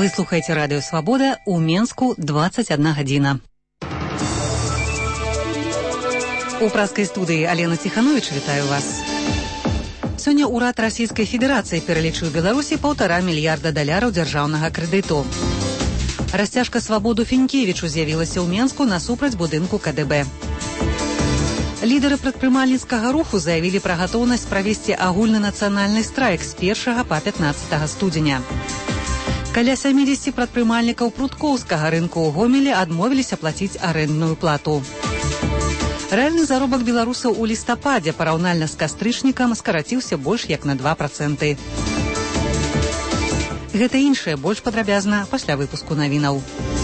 Вы слухаете радио «Свобода», у Менску 21 гадзіна. У праскай студыі Алена Ціхановіч вітаю вас. Сёння ўрад Расійскай Федэрацыі пералічыў Беларусі $1,5 мільярда дзяржаўнага крэдыту. Расцяжка «Свабоду» Фінкевічу з'явілася ў Менску насупраць будынку КДБ. Лідары прадпрымальніцкага руху заявілі пра гатоўнасць правесці агульны нацыянальны страйк з 1 па 15 студзеня. Каля 70 прадпрымальнікаў прудкоўскага рынку ў Гомелі адмовіліся плаціць арэндную плату. Рэальны заробак беларусаў у лістападзе параўнальна з кастрычнікам скараціўся больш як на 2%. Гэта іншае больш падрабязна пасля выпуску навінаў.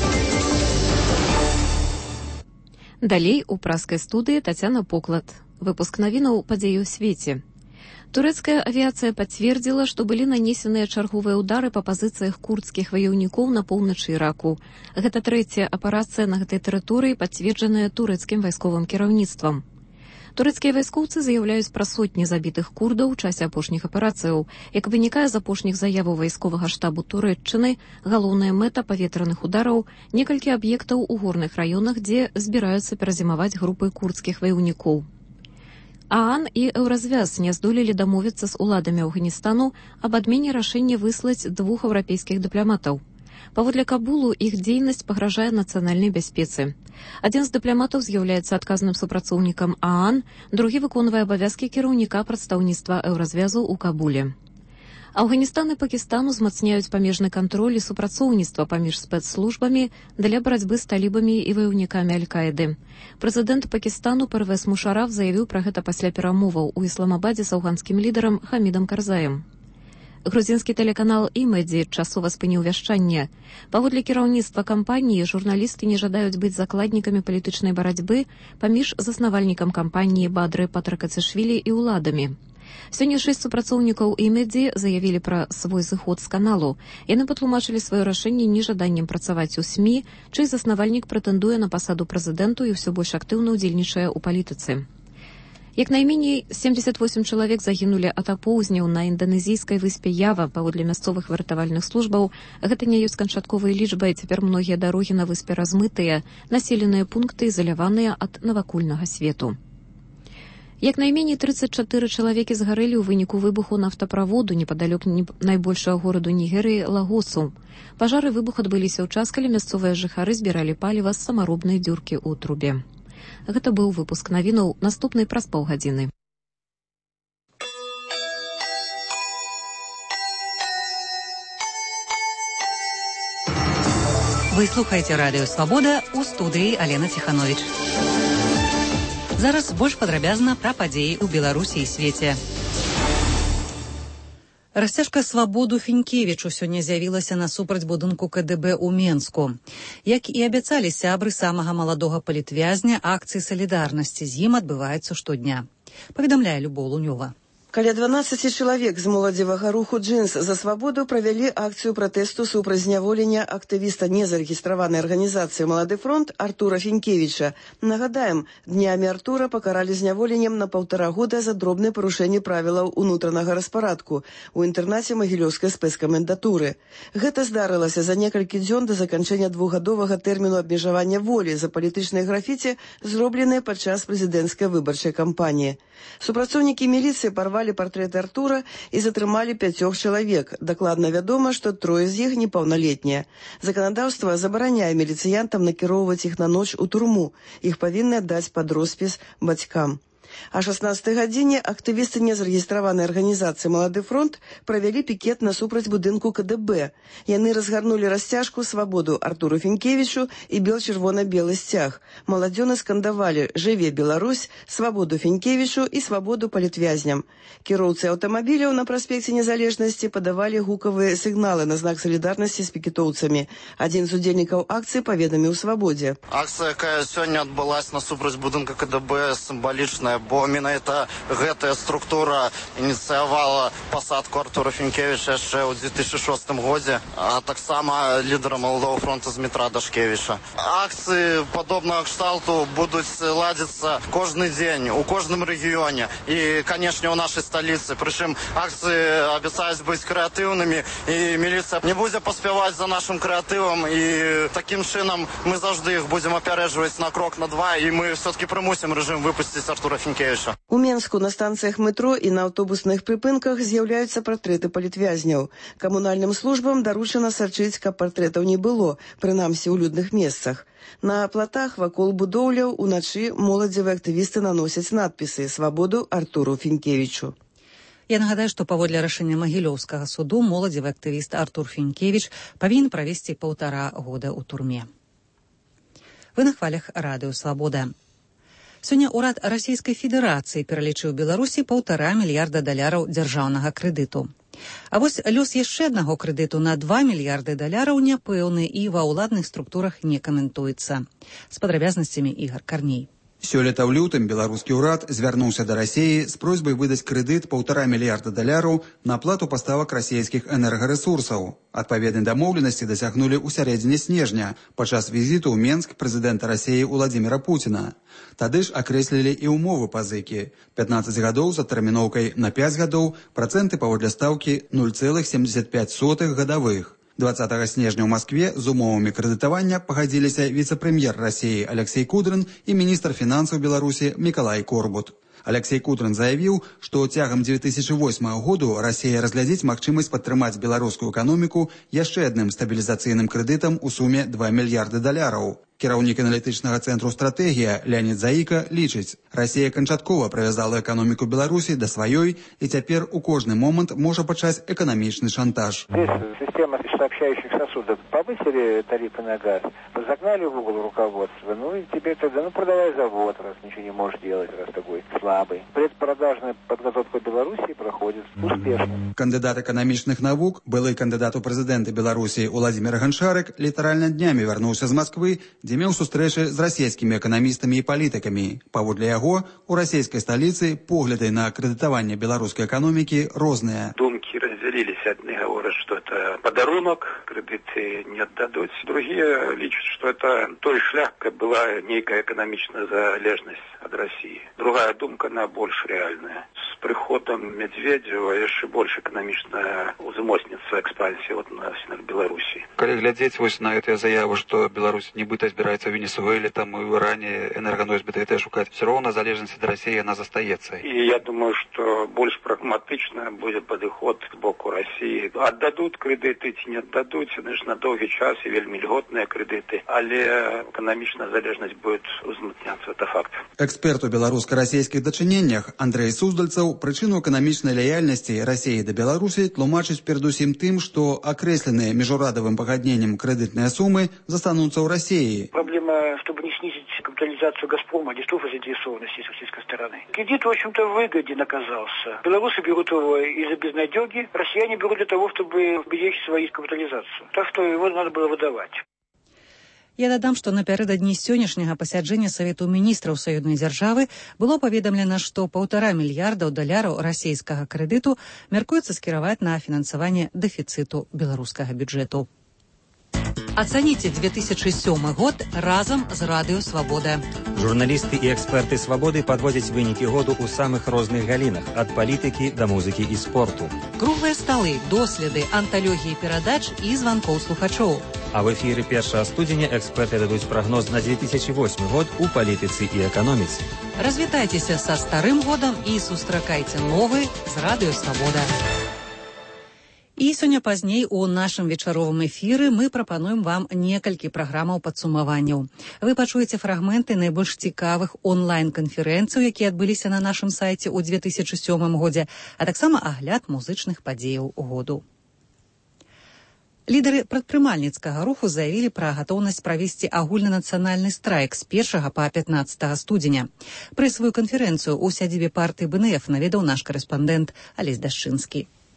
Далей у праскай студыі Тацяна Поклад. Выпуск навінаў падзеі ў свеце. Турэцкая авіяцыя пацвердзіла, што былі нанесеныя чарговыя ўдары па пазіцыях курдскіх ваяўнікоў на поўначы Іраку. Гэта трэцяя аперацыя на гэтай тэрыторыі, пацверджаная турэцкім вайсковым кіраўніцтвам. Турэцкія вайскоўцы заяўляюць пра сотні забітых курдаў у часе апошніх аперацыяў. Як вынікае з апошніх заяваў вайсковага штабу Турэччыны, галоўная мэта паветраных удараў – некалькі аб'ектаў у горных раёнах, дзе збіраюцца перазімаваць групы курдскіх ваяўнікоў. ААН і Еўразвяз не здолелі дамовіцца з уладамі Афганістану аб адмене рашэння выслаць 2 еўрапейскіх дыпламатаў. Паводле Кабулу іх дзейнасць пагражае нацыянальнай бяспецы. Адзін з дыпламатаў з'яўляецца адказным супрацоўнікам ААН, другі выконвае абавязкі кіраўніка прадстаўніцтва Еўразвязу ў Кабуле. Афганістан і Пакістан узмацняюць памежны кантроль і супрацоўніцтва паміж спецслужбамі для барацьбы з талібамі і ваяўнікамі Аль-Каіды. Прэзідэнт Пакістану Парвез Мушараф заявіў пра гэта пасля перамоваў у Ісламабадзе з афганскім лідарам Хамідам Карзаем. Грузінскі тэлеканал «Імэдзі» часова спыніў вяшчанне. Паводле кіраўніцтва кампаніі, журналісты не жадаюць быць закладнікамі палітычнай барацьбы паміж заснавальнікам кампаніі Бадры Патракацішвілі і ўладамі. Сёння 6 супрацоўнікаў «Імэдзі» заявілі пра свой зыход з каналу. Яны патлумачылі сваё рашэнне нежаданнем працаваць у СМІ, чый заснавальнік прэтэндуе на пасаду прэзідэнту і ўсё больш актыўна ўдзельнічае ў палітыцы. Як найменей 78 чалавек загінулі ад апоўзняў на інданезійскай выспе Ява. Паводле мясцовых выратавальных службаў, гэта не ёсць канчатковай лічбай, цяпер многія дарогі на выспе размытыя, населеныя пункты ізаляваныя ад навакольнага свету. Як найменей 34 чалавекі згарэлі ў выніку выбуху нафтаправоду непадалёк найбольшага гораду Нігерыі Лагосу. Пажары выбух адбыліся ў час, калі мясцовыя жыхары збіралі паліва з самаробнай дзюркі ў трубе. Гэта быў выпуск навінаў, наступны праз паўгадзіны. Вы слухаеце радыё «Свабода», у студыі Алена Ціхановіч. Зараз больш падрабязна пра падзеі ў Беларусі і свеце. Расцяжка «Свабоду» Фінкевічу сёння з'явілася насупраць будынку КДБ ў Менску. Як і абяцалі сябры самага маладога палітвязня, акцыі салідарнасці з ім адбываюцца штодня. Паведамляе Любоў Лунёва. Каля 12 чалавек з моладзевага руху «Джинс за свабоду» правялі акцыю пратэсту супраць зняволення актывіста незарэгістраванай арганізацыі «Малады фронт» Артура Фінкевіча. Нагадаем, днямі Артура пакаралі зняволеннем на 1,5 года за дробнае парушэнне правілаў унутранага распарадку ў інтэрнаце магілёўскай спецкамендатуры. Гэта здарылася за некалькі дзён да заканчэння 2-гадовага тэрміну абмежавання волі за палітычнае графіці, зробленае падчас прэзідэнцкай выбарчай кампаніі. Супрацоўнікі міліцыі парвалі партрэты Артура і затрымалі 5 чалавек. Дакладна вядома, што 3 з іх непаўналетнія. Заканадаўства забараняе міліцыянтам накіроўваць іх на ноч у турму. Іх павінны аддаць пад роспіс бацькам. А 16 гадзіне актывісты незарэгістраванай арганізацыі «Малады фронт» правялі пікет насупраць будынку КДБ. Яны разгарнулі расцяжку «Свабоду» Артуру Фінкевічу і бел-чырвона-белы сцяг. Маладзёны скандавалі «Жыве Беларусь», «Свабоду Фінкевічу» і «Свабоду палітвязням». Кіроўцы аўтамабіляў на праспекце Незалежнасці падавалі гукавыя сігналы на знак салідарнасці з пікетоўцамі. Адзін з удзельнікаў акцыі паведаміў «Свабодзе». Акцыя, якая сёння адбылася насупраць будынка КДБ, сімвалічная, бо менавіта гэтая структура ініцыявала пасадку Артура Фінкевіча яшчэ ў 2006 годзе, а таксама лідара Маладога фронту Змітра Дашкевіча. Акцыі падобнага кшталту будуць ладзіцца кожны дзень у кожным рэгіёне і, канешне, у нашай сталіцы. Прычым акцыі абяцаюць быць крэатыўнымі, і міліцыя не будзе паспяваць за нашым крэатывам, і такім чынам мы заўжды іх будзем апярэджваць на крок, на два, і мы все-таки прымусім рэжым выпусціць Артура Фінкевіча. У Менску на станцыях метро і на аўтобусных прыпынках з'яўляюцца партрэты палітвязняў. Камунальным службам даручана сачыць, каб партрэтаў не было, прынамсі ў людных месцах. На платах вакол будоўляў уначы моладзевыя актывісты наносяць надпісы «Свабоду Артуру Фінкевічу». Я нагадаю, што паводле рашэння Магілёўскага суду моладзевы актывіст Артур Фінкевіч павінен правесці 1,5 года ў турме. Вы на хвалях радыё «Свабода». Сёння ўрад Расійскай Федэрацыі пералічыў Беларусі 1,5 мільярда даляраў дзяржаўнага крэдыту. А вось лёс яшчэ аднаго крэдыту на 2 мільярды даляраў няпэўны і ва ўладных структурах не каментуецца. З падрабязнасцямі Ігар Карней. Сёлета ў лютым беларускі ўрад звярнуўся да Расіі з просьбай выдаць крэдыт 1,5 мільярда даляраў на аплату паставак расійскіх энергарэсурсаў. Адпаведнай дамоўленасці дасягнулі ў сярэдзіне снежня падчас візіту ў Менск прэзідэнта Расіі Уладзіміра Пуціна. Тады ж акрэслілі і ўмовы пазыкі. 15 гадоў за тэрміноўкай на 5 гадоў, працэнты паводле стаўкі 0,75 гадавых. 20 снежня ў Маскве з умовамі крэдытавання пагадзіліся віцэ-прэм'ер Расіі Алексей Кудрин і міністр фінансаў Беларусі Мікалай Корбут. Алексей Кудрин заявіў, што цягам 2008 году Расія разглядзіць магчымасць падтрымаць беларускую эканоміку яшчэ адным стабілізацыйным крэдытам у суме 2 мільярды даляраў. Кіраўнік аналітычнага цэнтру «Стратэгія» Леонід Заіка лічыць, Расія канчаткова прывязала эканоміку Беларусі да сваёй і цяпер у кожны момант можа пачаць эканамічны шантаж. Система сообщающих сосудов. Повысили тарифы на газ, загнали в угол руководство, и теперь тогда, продавай завод, раз ничего не можешь делать, раз такой слабый. Предпродажная подготовка Беларуси проходит успешно. Кандидат эканамічных навук, былы кандидат у прэзідэнты Беларусі Уладзімір Ганчарык літаральна днямі вярнуўся з Масквы, дзе меў сустрэчы з расійскімі эканамістамі і палітыкамі. Паводле яго, у расійскай сталіцы погляды на крэдытаванне беларускай эканомікі розныя. Думкі разделились. Одни говорят, что это подарунок, кредиты не отдадут. Другие лічат, что это той шлях, как была некая экономичная залежность от России. Другая думка, она больше реальная. С приходом Медведева еще больше экономичная узмоцнится экспансия вот на Беларуси. Калі глядзець вось на гэтыя заявы, што Беларусь нібыта збіраецца ў Венесуэле, там і ў Иране энерганосьбіты гэтыя шукаць, все роўна залежнасць ад России она застаецца. И я думаю, что больше прагматычна будет падыход з боку России. Отдадут кредиты, ці не отдадут, на долгий час и вельмі льготные кредиты, але экономичная залежность будет узмацняться, это факт. Эксперт у беларуска-расійскіх дачыненнях Андрей Суздальцаў прычыну эканамічнай лаяльнасці Расіі да Беларусі тлумачыць перадусім тым, што акрэсленыя міжурадавым пагадненнем крэдытныя сумы застануцца ў Расіі. Проблема, чтобы не снизить капитализацию «Газпрома», здесь тоже заинтересованность с российской стороны. Кредит, в общем-то, выгоден оказался. Белорусы берут его из-за безнадеги, россияне берут для того, чтобы беречь свою капитализацию. Так что его надо было выдавать. Я дадам, што напярэдадні сённяшняга пасяджэння Савету міністраў саюзнай дзяржавы было паведамлена, што 1,5 мільярда даляраў расійскага крэдыту мяркуецца скіраваць на фінансаванне дэфіцыту беларускага бюджэту. Ацаніце 2007 год разам з радыё «Свабода». Журналісты і эксперты «Свабоды» падводзяць вынікі году ў самых розных галінах, ад палітыкі да музыкі і спорту. Круглыя сталы, доследы, анталогіі перадач і званкоў слухачоў. А в эфіры 1 студзеня эксперты дадуць прагноз на 2008 год у палітыцы і эканоміцы. Развітайцеся са старым годам і сустракайце новы з радыё «Свабода». І сёння пазней у нашым вечаровым эфіры мы прапануем вам некалькі праграмаў падсумаванняў. Вы пачуеце фрагменты найбольш цікавых онлайн-канферэнцыяў, якія адбыліся на нашым сайце ў 2007 годзе, а таксама агляд музычных падзеяў году. Лідары прадпрымальніцкага руху заявілі пра гатоўнасць правесці агульнанацыянальны страйк з 1 па 15 студзеня. Прэсавую канферэнцыю ў сядзібе партыі БНФ наведаў наш карэспандэнт Алесь Дашчынскі.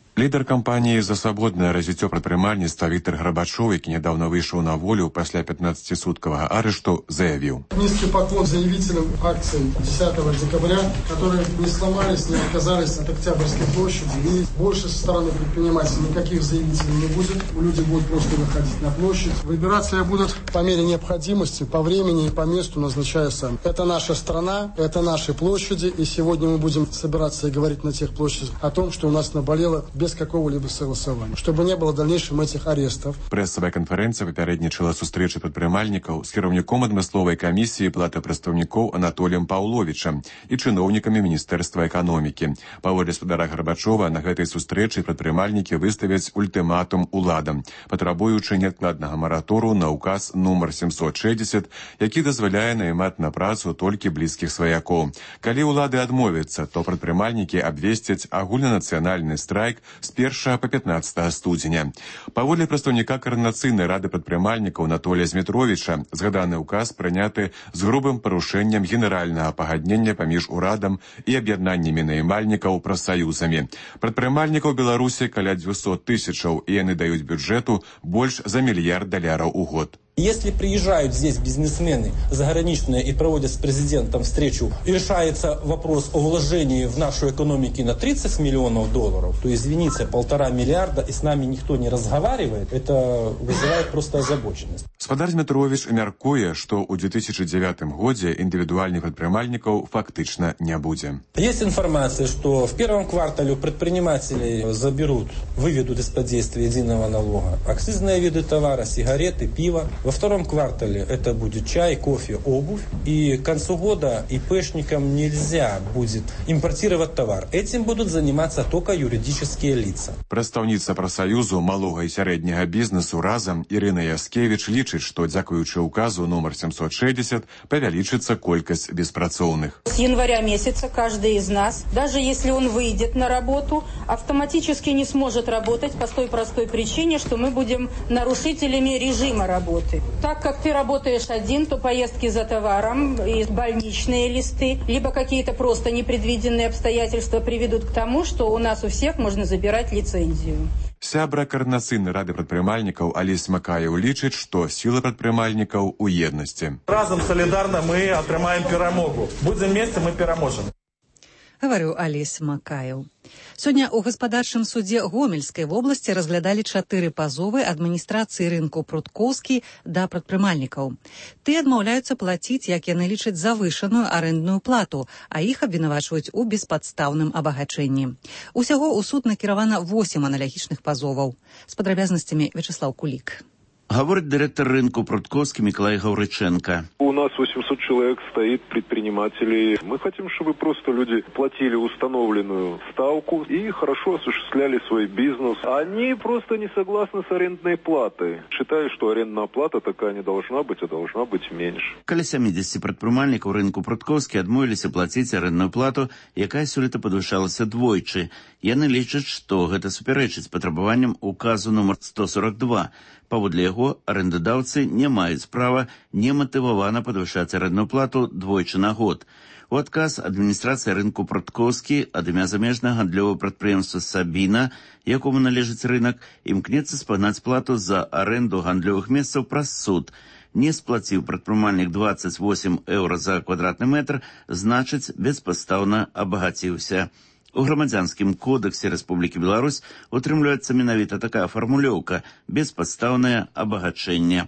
Лідар кампаніі «За свабоднае развіццё прадпрымальніцтва» Віктор Гарбачоў, які нядаўна выйшаў на волю пасля 15-суткавага арышту, заявіў. Низкий поклон заявителям акций 10 декабря, которые не сломались, не отказались от Октябрьской площади. И больше со стороны предпринимателей никаких заявителей не будет. Люди будут просто выходить на площадь. Выбираться я буду по мере необходимости, по времени и по месту назначаю сам. Это наша страна, это наши площади. И сегодня мы будем собираться и говорить на тех площадях о том, что у нас наболело без какого-либо согласования, чтобы не было в дальнейшем этих арестов. Прэсавая канферэнцыя папярэднічала сустрэчы прадпрымальнікаў з кіраўніком адмысловай камісіі платы прадстаўнікоў Анатоліем Паўловічам і чыноўнікамі Міністэрства эканомікі. Паводле спадара Гарбачова, на гэтай сустрэчы прадпрымальнікі выставяць ультыматум уладам, патрабуючы неадкладнага маратору на указ нумар 760, які дазваляе наймаць на працу толькі блізкіх сваякоў. Калі ўлады адмовяцца, то прадпрымальнікі абвесцяць агульнанацыянальны страйк з 1 по 15 студзеня. Паводле прадстаўніка Каардынацыйнай рады прадпрымальнікаў Анатолія Змітровіча, згаданы ўказ прыняты з грубым парушэннем генеральнага пагаднення паміж урадам і аб'яднаннямі наймальнікаў прафсаюзамі. Прадпрымальнікаў Беларусі каля 200 тысячаў, і яны даюць бюджэту больш за $1 мільярд у год. Если приезжают здесь бизнесмены заграничные и проводят с президентом встречу, и решается вопрос о вложении в нашу экономику на $30 миллионов, то, извините, 1,5 миллиарда, и с нами никто не разговаривает, это вызывает просто озабоченность. Спадар Змітровіч мяркуе, што ў 2009 годзе індывідуальных прадпрымальнікаў фактычна не будзе. Есть информация, что в первом квартале предпринимателей выведут из-под действия единого налога акцизные виды товара, сигареты, пиво. Во втором квартале это будет чай, кофе, обувь. И к концу года ИПшникам нельзя будет импортировать товар. Этим будут заниматься только юридические лица. Прадстаўніца прафсаюзу малога і сярэдняга бізнесу «Разам» Ірына Яскевіч лічыць, што дзякуючы указу номер 760 павялічыцца колькасць беспрацоўных. С января месяца каждый из нас, даже если он выйдет на работу, автоматически не сможет работать по той простой причине, что мы будем нарушителями режима работы. Так как ты работаешь один, то поездки за товаром и больничные листы, либо какие-то просто непредвиденные обстоятельства приведут к тому, что у нас у всех можно забирать лицензию. Сябра Каардынацыйнай рады прадпрымальнікаў Алесь Макаеў лічыць, што сіла прадпрымальнікаў у еднасці. Разом солидарно мы атрымаем перамогу. Будем вместе, мы пераможем. Гаварыў Алесь Макаеў. Сёння ў гаспадарчым судзе Гомельскай вобласці разглядалі 4 пазовы адміністрацыі рынку Пруткоўскі да прадпрымальнікаў. Тыя адмаўляюцца плаціць, як яны лічаць, завышаную арэндную плату, а іх абвінавачваюць у беспадстаўным абагачэнні. Усяго ў суд накіравана 8 аналагічных пазоваў. З падрабязнасцямі Вячеслав Кулик. Говорит директор рынка Прудковский Миколай Гавриченко. У нас 800 человек стоит, предпринимателей. Мы хотим, чтобы просто люди платили установленную ставку и хорошо осуществляли свой бизнес. Они просто не согласны с арендной платой. Считают, что арендная плата такая не должна быть, а должна быть меньше. Каля 70 прадпрымальнікаў рынку Прудковскі адмовіліся плаціць арендную плату, якая сёлета падвышалася двойчы. Яны лічаць, што гэта супярэчыць патрабаванням указу нумар 142. Паводле яго, арендадаўцы не маюць права нематывавана падвышаць арэндную плату двойчы на год. У адказ адміністрацыя рынку Пруткоўскі ад імя замежнага гандлёвага прадпрыемства «Сабіна», якому належыць рынак, імкнецца спагнаць плату за аренду гандлёвых месцаў праз суд. Не сплаціў прадпрымальнік 28 еўра за квадратны метр, значыць, беспадстаўна абагаціўся. У грамадзянскім кодексе Рэспублікі Беларусь утрымліваецца менавіта такая фармулёўка «беспадстаўнае абагачэнне».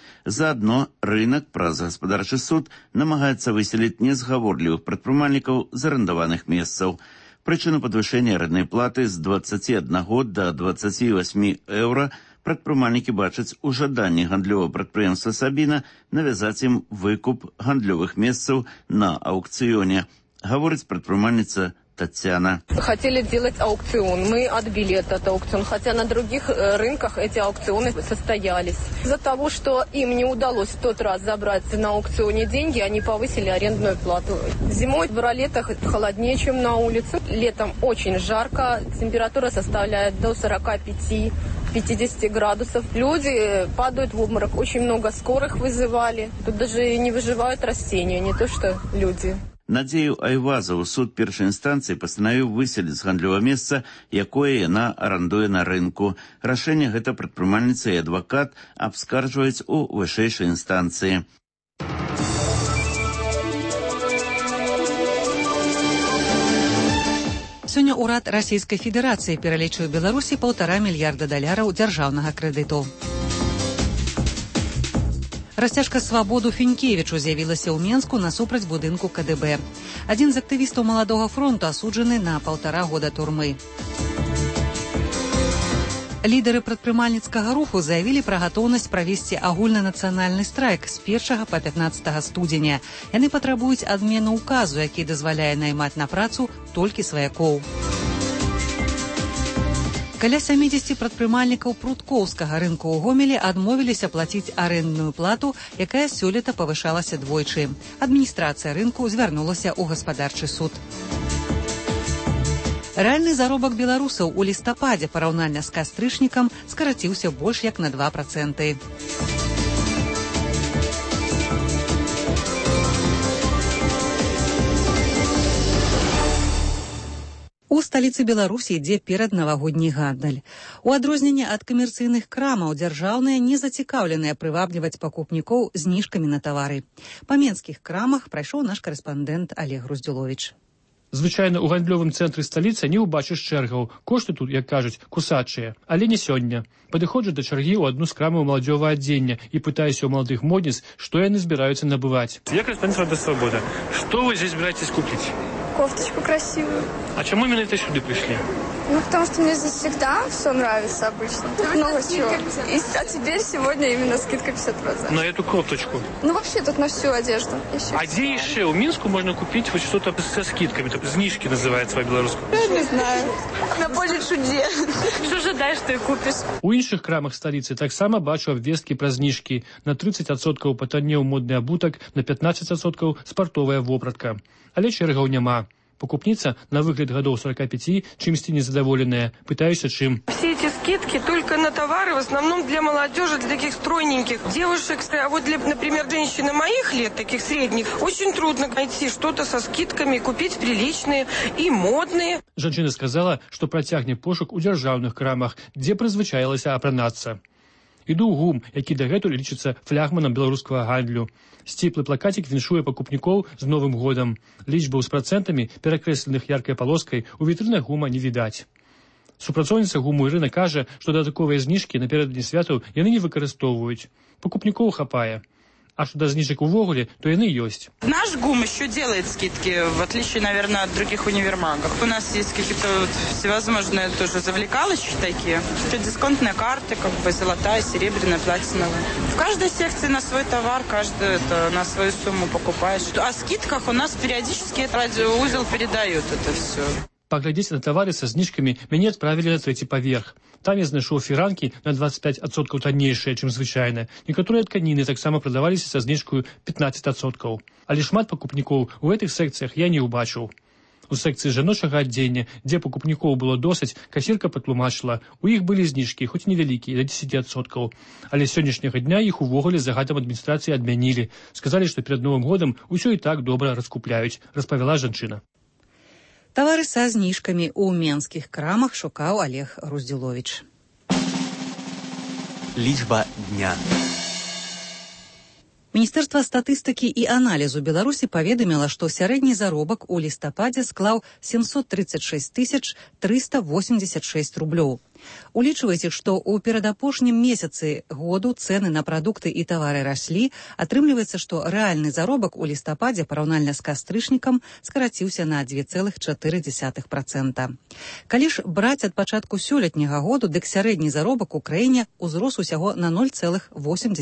Заадно рынок праз гаспадарчы суд намагаецца выселіць незгаворлівых прадпрымальнікаў з арендаваных месцаў. Прычыну падвышэння арэнднай платы з 21 да 28 еўра прадпрымальнікі бачаць у жаданні гандлёвага прадпрыемства «Сабіна» навязаць ім выкуп гандлёвых месцаў на аукцыёне, гаворыць прадпрымальніца Татьяна. Хотели делать аукцион. Мы отбили этот аукцион, хотя на других рынках эти аукционы состоялись. Из-за того, что им не удалось в тот раз забрать на аукционе деньги, они повысили арендную плату. Зимой в ролетах холоднее, чем на улице. Летом очень жарко, температура составляет до 45-50 градусов. Люди падают в обморок. Очень много скорых вызывали. Тут даже не выживают растения, не то что люди. Надзею Айвазову суд першай інстанцыі пастанавіў выселіць з гандлёвага месца, якое яна арандуе на рынку. Рашэнне гэта прадпрымальніца і адвакат абскарджваюць у вышэйшай інстанцыі. Сёння ўрад Расійскай Федэрацыі пералічыў Беларусі $1,5 мільярда дзяржаўнага крэдыту. Расцяжка «Свабоду» Фінкевічу з'явілася ў Менску насупраць будынку КДБ. Адзін з актывістаў Маладога фронту асуджаны на 1,5 года турмы. Лідары прадпрымальніцкага руху заявілі пра гатоўнасць правесці агульнанацыянальны страйк з 1 па 15 студзеня. Яны патрабуюць адмену ўказу, які дазваляе наймаць на працу толькі сваякоў. Каля 70 прадпрымальнікаў пруткоўскага рынку ў Гомелі адмовіліся плаціць арэндную плату, якая сёлета павышалася двойчы. Адміністрацыя рынку звярнулася ў гаспадарчы суд. Рэальны заробак беларусаў у лістападзе параўнання з кастрычнікам скараціўся больш як на 2%. У сталіцы Беларусі ідзе пераднавагодні гандаль. У адрозненне ад камерцыйных крамаў дзяржаўныя не зацікаўленыя прывабліваць пакупнікоў зніжкамі на тавары. Па менскіх крамах прайшоў наш карэспандэнт Олег Груздзюловіч. Звычайна ў гандлёвым цэнтры сталіцы не ўбачыш чэргаў. Кошты тут, як кажуць, кусачыя. Але не сёння. Падыходжу да чаргі ў одну з крамаў маладзёвага адзення і пытаюся ў маладых модніц, што яны збіраюцца набываць. Я карэспандэнт «Радио Свобода». Что вы здесь собираетесь купить? Кофточку красивую. А чему именно это сюда пришли? Ну, потому что мне здесь всегда все нравится обычно. Тут много чего. А теперь сегодня именно скидка 50%. На эту кофточку? Ну, вообще тут на всю одежду. А где еще? У Минску можно купить вот что-то со скидками. Это знижки называется по-белорусски. Я не знаю. На поле чудес. Что ожидаешь, ты купишь? У іншых крамах сталіцы таксама бачу абвесткі пра зніжкі. На 30% патаннеў модны абутак, на 15% спартовая вопратка. Але чэргаў няма. Покупница, на выгляд годов 45, чимсти незадоволенная. Пытаюсь чем. Все эти скидки только на товары, в основном для молодежи, для таких стройненьких девушек. А вот для, например, женщин моих лет, таких средних, очень трудно найти что-то со скидками, купить приличные и модные. Жанчына сказала, что протягне пошук у дзяржаўных крамах, где прызвычаілася апранацца. Іду ў ГУМ, які дагэтуль лічыцца флягманам беларускага гандлю. Сціплы плакацік віншуе пакупнікоў з Новым годам. Лічбаў з працэнтамі, перакрэсленых яркай палоскай, у вітрынах ГУМа не відаць. Супрацоўніца ГУМу Ірына кажа, што дадатковыя зніжкі напярэдадні святаў яны не выкарыстоўваюць. Пакупнікоў хапае. А что до знижек увогуле, то иные есть. Наш ГУМ еще делает скидки, в отличие, наверное, от других универмагов. У нас есть какие-то всевозможные тоже завлекалочки такие. Еще дисконтные карты, как бы золотая, серебряная, платиновая. В каждой секции на свой товар, каждый это на свою сумму покупаешь. О скидках у нас периодически радиоузел передает это все. Поглядеть на товары со знижками меня отправили на третий поверх. Там я знайшоў фіранкі на 25% таннейшыя, чым звычайна. Некаторыя тканіны таксама прадаваліся са зніжкаю 15%. Але шмат пакупнікоў у гэтых секцыях я не ўбачыў. У секцыі жаночага адзення, дзе пакупнікоў было досыць, касірка патлумачыла, у іх былі зніжкі, хоць невялікія, да 10%. Але сённяшняга дня іх увогуле загадам адміністрацыі адмянілі. Сказалі, што перад Новым годам усё і так добра раскупляюць, распавяла жанчына. Тавары са зніжкамі ў менскіх крамах шукаў Олег Груздзюловіч. Лічба дня. Міністэрства статыстыкі і аналізу Беларусі паведаміла, што сярэдні заробак у лістападзе склаў 736 386 рублёў. Улічвайце, што ў перадапошнім месяцы году цэны на прадукты і тавары раслі, атрымліваецца, што рэальны заробак у лістападзе параўнальна з кастрычнікам скараціўся на 2,4%. Калі ж браць ад пачатку сёлетняга году, дык сярэдні заробак у краіне ўзрос усяго на 0,8%.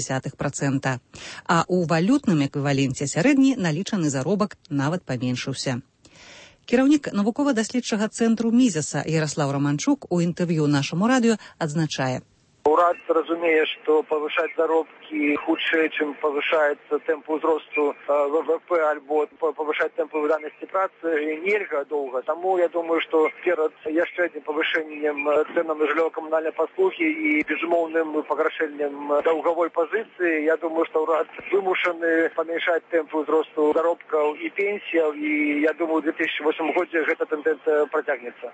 А ў валютным эквіваленце сярэдні налічаны заробак нават паменшыўся. Кіраўнік навукова-даследчага цэнтру Мізеса Яраслаў Раманчук у інтэрв'ю нашаму радыё адзначае. Урад разумее, что повышать заробки худшее, чем повышается темп узросту ВВП, альбо повышать темп выдатности працы нельга долго. Тому я думаю, что перед еще одним повышением цен на жильно-коммунальные послуги и безумовным погашением долговой позиции, я думаю, что урад вымушены поменьшать темп узросту заробков и пенсий, и я думаю, в 2008 году эта тенденция протягнется.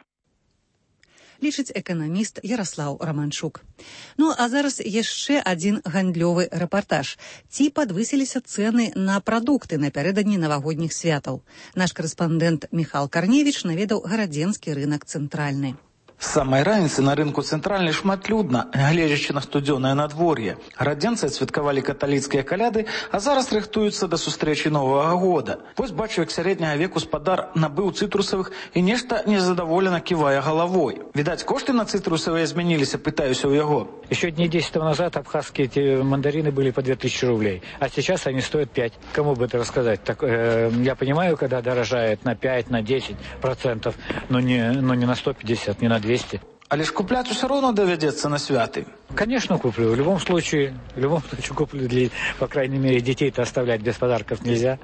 Лічыць эканаміст Ярослаў Романчук. Ну, а зараз яшчэ адзін гандлёвы рэпартаж. Ці падвысіліся цэны на прадукты напярэдадні навагодніх святаў. Наш карэспандэнт Міхал Карневіч наведаў гарадзенскі рынак цэнтральны. З самай раніцы на рынку цэнтральнай шматлюдна, гледзячы на студзёнае надвор'е. Гарадзенцы адсвяткавалі каталіцкія каляды, а зараз рыхтуюцца да сустрэчы Новага года. Вось бачу, як сярэдняга веку спадар набыў цытрусавых і нешта незадаволена ківае галавой. Відаць, кошты на цытрусавыя змяніліся, пытаюся ў яго. Еще дней 10 назад абхазские эти мандарины были по 2000 рублей, а сейчас они стоят 5. Кому бы это рассказать? Так, я понимаю, когда дорожает на 5, на 10%, но не на 150, не на 200. Але ж купляць усё роўно давядзецца на святы. Конечно, куплю. В любом случае куплю. По крайней мере, детей-то оставлять без подарков нельзя.